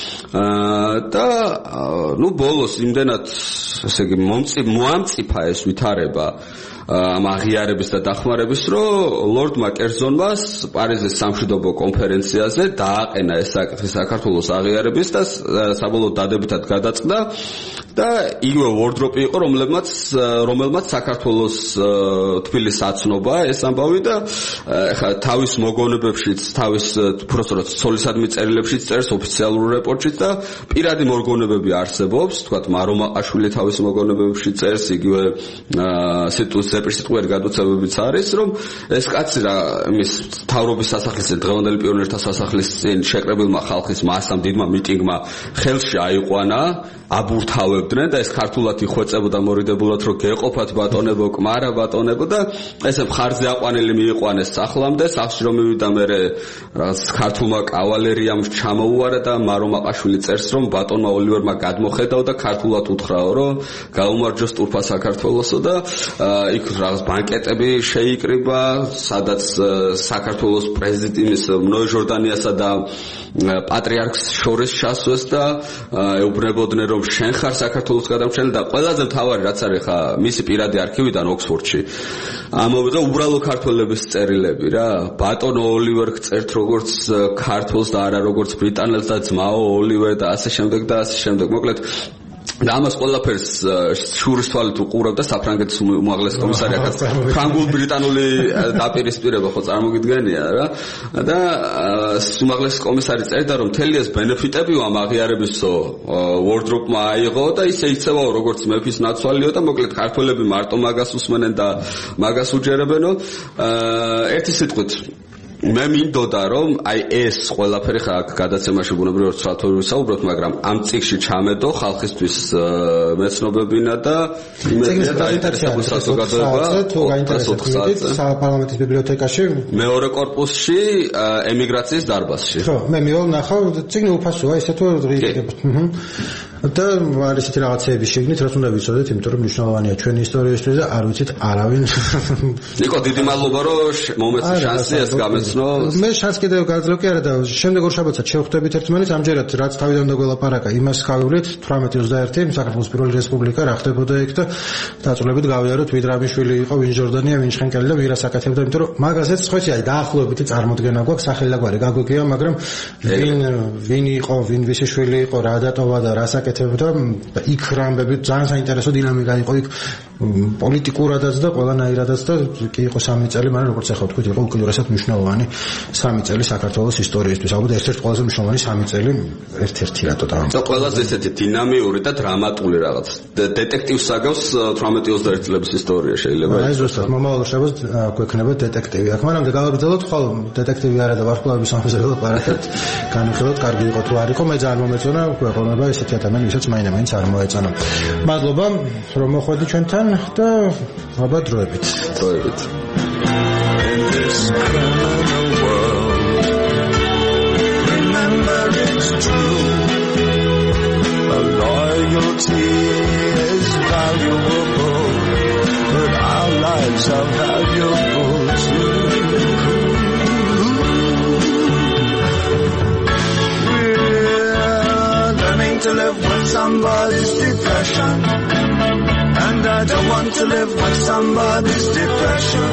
და ნუ ბოლოს იმდენად ესე იგი მომწი მოამწიფა ეს ვითარება ამ აღიარების და დახმარების, რომ ლორდმა კერძონმა პარიზის სამშვიდობო კონფერენციაზე დააყენა ეს საკითხი საქართველოს აღიარების და საბოლოოდ დადებითად გადაწყდა და იგივე ვორდროპი იყო, რომელმაც რომელმაც საქართველოს თბილის აცნობა ეს ამბავი და ხა თავის მოგონებებშიც, თავის უბრალოდ ცოლისადმი წერილებშიც წერს ოფიციალურ რეპორტშიც და პირადი მოგონებები არსებობს, თქვათ მარომაყაშვილი თავის მოგონებებში წერს, იგივე სიტუს ზეპირსიტყვიერი გადაცემებიც არის, რომ ეს კაცი რა იმის თავრობის სასახლის დღევანდელი პიონერთა სასახლის წინ შეკრებილმა ხალხის მასამ დიდმა მიტინგმა ხელში აიყვანა, აბურთავებდნენ და ეს ქართულად იხვეწებოდა მორიდებულად, რომ გეყოფათ ბატონებო, კმარა ბატონებო და ესე მხარზე აყვანილი მიიყვანეს სახლამდე, სახლში რომ მივიდა მერე რაღაც ქართულმა კავალერიამ ჩამოუარა და მარომაყაშვილი წერს, რომ ბატონმა ოლივერმა გადმოხედავ და ქართულად უთხრაო, რომ გაუმარჯოს ტურფა საქართველოსო და იქ რაღაც ბანკეტები შეიკრიბა, სადაც საქართველოს პრეზიდენტის ნოე ჟორდანიასა და პატრიარქს შორის ჩასვეს და ეუბნებოდნენ, რომ შენ ხარ საქართველოს გადამრჩენელი და ყველაზე მთავარი რაც არის ხა მისი პირადი არქივიდან ოქსფორდში ამოვიღე უბრალო ქართველების წერილები რა, ბატონო ოლივერ წერთ როგორც ქართულს და არა როგორც ბრიტანელს და ძმაო ოლივერ და ასე შემდეგ და ასე შემდეგ. მოკლედ და ამას ყველაფერს შურის თვალით უყურავდა საფრანგეთის უმაღლესი კომისარი, აქაც ფრანგულ ბრიტანული დაპირისპირება ხო წარმოგიდგენია რა და უმაღლესი კომისარი წერდა, რომ მთელი ეს ბენეფიტები ამ აღიარებისო ვორდროპმა აიღო და ისე იქცევაო როგორც მეფის ნაცვალიო და მოკლედ ქართველები მარტო მაგას უსმენენ და მაგას უჯერებენო. ერთი სიტყვით მე მინდოდა რომ აი ეს ყველაფერი ხა გადაცემაში ბუნებრივად სრათოვი ვისაუბროთ, მაგრამ ამ წიგნში ჩამედო ხალხისთვის მეცნობებინა და იმედია დაინტერესებული საზოგადოება საპარლამენტის ბიბლიოთეკაში მეორე კორპუსში ემიგრაციის დარბაზში. ხო, მე მივალ ნახავ წიგნი უფასოა, ისე თუ ღირებთ. და არის ისეთი რაღაცეები შეგნით, რაც უნდა ვიცოდეთ, იმიტომ რომ მნიშვნელოვანია ჩვენი ისტორიისთვის და არ ვიცით არავინ. ნიკო, დიდი მადლობა რომ მომეცე შანსი ეს გამეცნო. მე შანს კიდევ გაძლევ კი არა და შემდეგ ორ შაბათსაც შევხვდებით ერთმანეთს, ამჯერად რაც თავიდან დაგველაპარაკა, იმას გავივლით თვრამეტი ოცდაერთი საქართველოს პირველი რესპუბლიკა რა ხდებოდა იქ და დაწვრილებით გავიაროთ ვინ რამიშვილი იყო, ვინ ჟორდანია, ვინ შხენკელი და ვინ რას აკეთებდა, იმიტომ რომ მაგაზეც ხოთი აი დაახლოებითი წარმოდგენა გვაქვს, სახელაგვარი გაგვიგია, მაგრამ ვინ ვინ იყო, ვინ ვისი შვილი იყო, რა დატოვა და რას აკეთებდა და იქ რამბები ძალიან საინტერესო დინამიკა იყო იქ პოლიტიკურადაც და ყველანაირადაც და კი იყო სამი წელი, მაგრამ როგორც ახლა ვთქვით, იყო უკიდურესად მნიშვნელოვანი სამი წელი საქართველოს ისტორიისთვის. ალბათ ერთ-ერთი ყველაზე მნიშვნელოვანი სამი წელი ერთ-ერთი რატო და და ყველაზე ესეთი დინამიური და დრამატული რაღაც დეტექტივს აგავს თვრამეტი ოცდაერთი წლების ისტორია შეიძლება. აი ზუსტად მომავალ შაბათს გვექნება დეტექტივი. აქ მანამდე გავაგრძელოთ ხოლმე დეტექტივი არა და ვარსკვლავების სამხედრო პარაკეთ. განვიხილოთ, კარგი იყო თუ არ იყო, მე ძალიან მომეწონა, გვეყოლება ესეთი ადამიანი, ვისაც მაინდა-მაინც არ მოეწონა. მადლობა, რომ მოხვედი ჩვენთან და აბა დროებით. დროებით. Remember it's true. A loyalty is valuable, but our lives are valuable too. We're learning to live with somebody's depression, and I don't want to live with somebody's depression.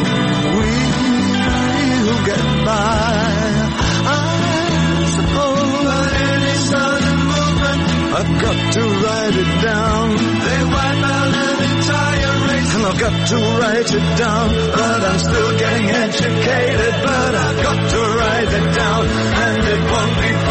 We'll get by, I suppose. But any sudden movement, I've got to write it down. They wipe out an entire race, and I've got to write it down. But I'm still getting educated, but I've got to write it down, and it won't be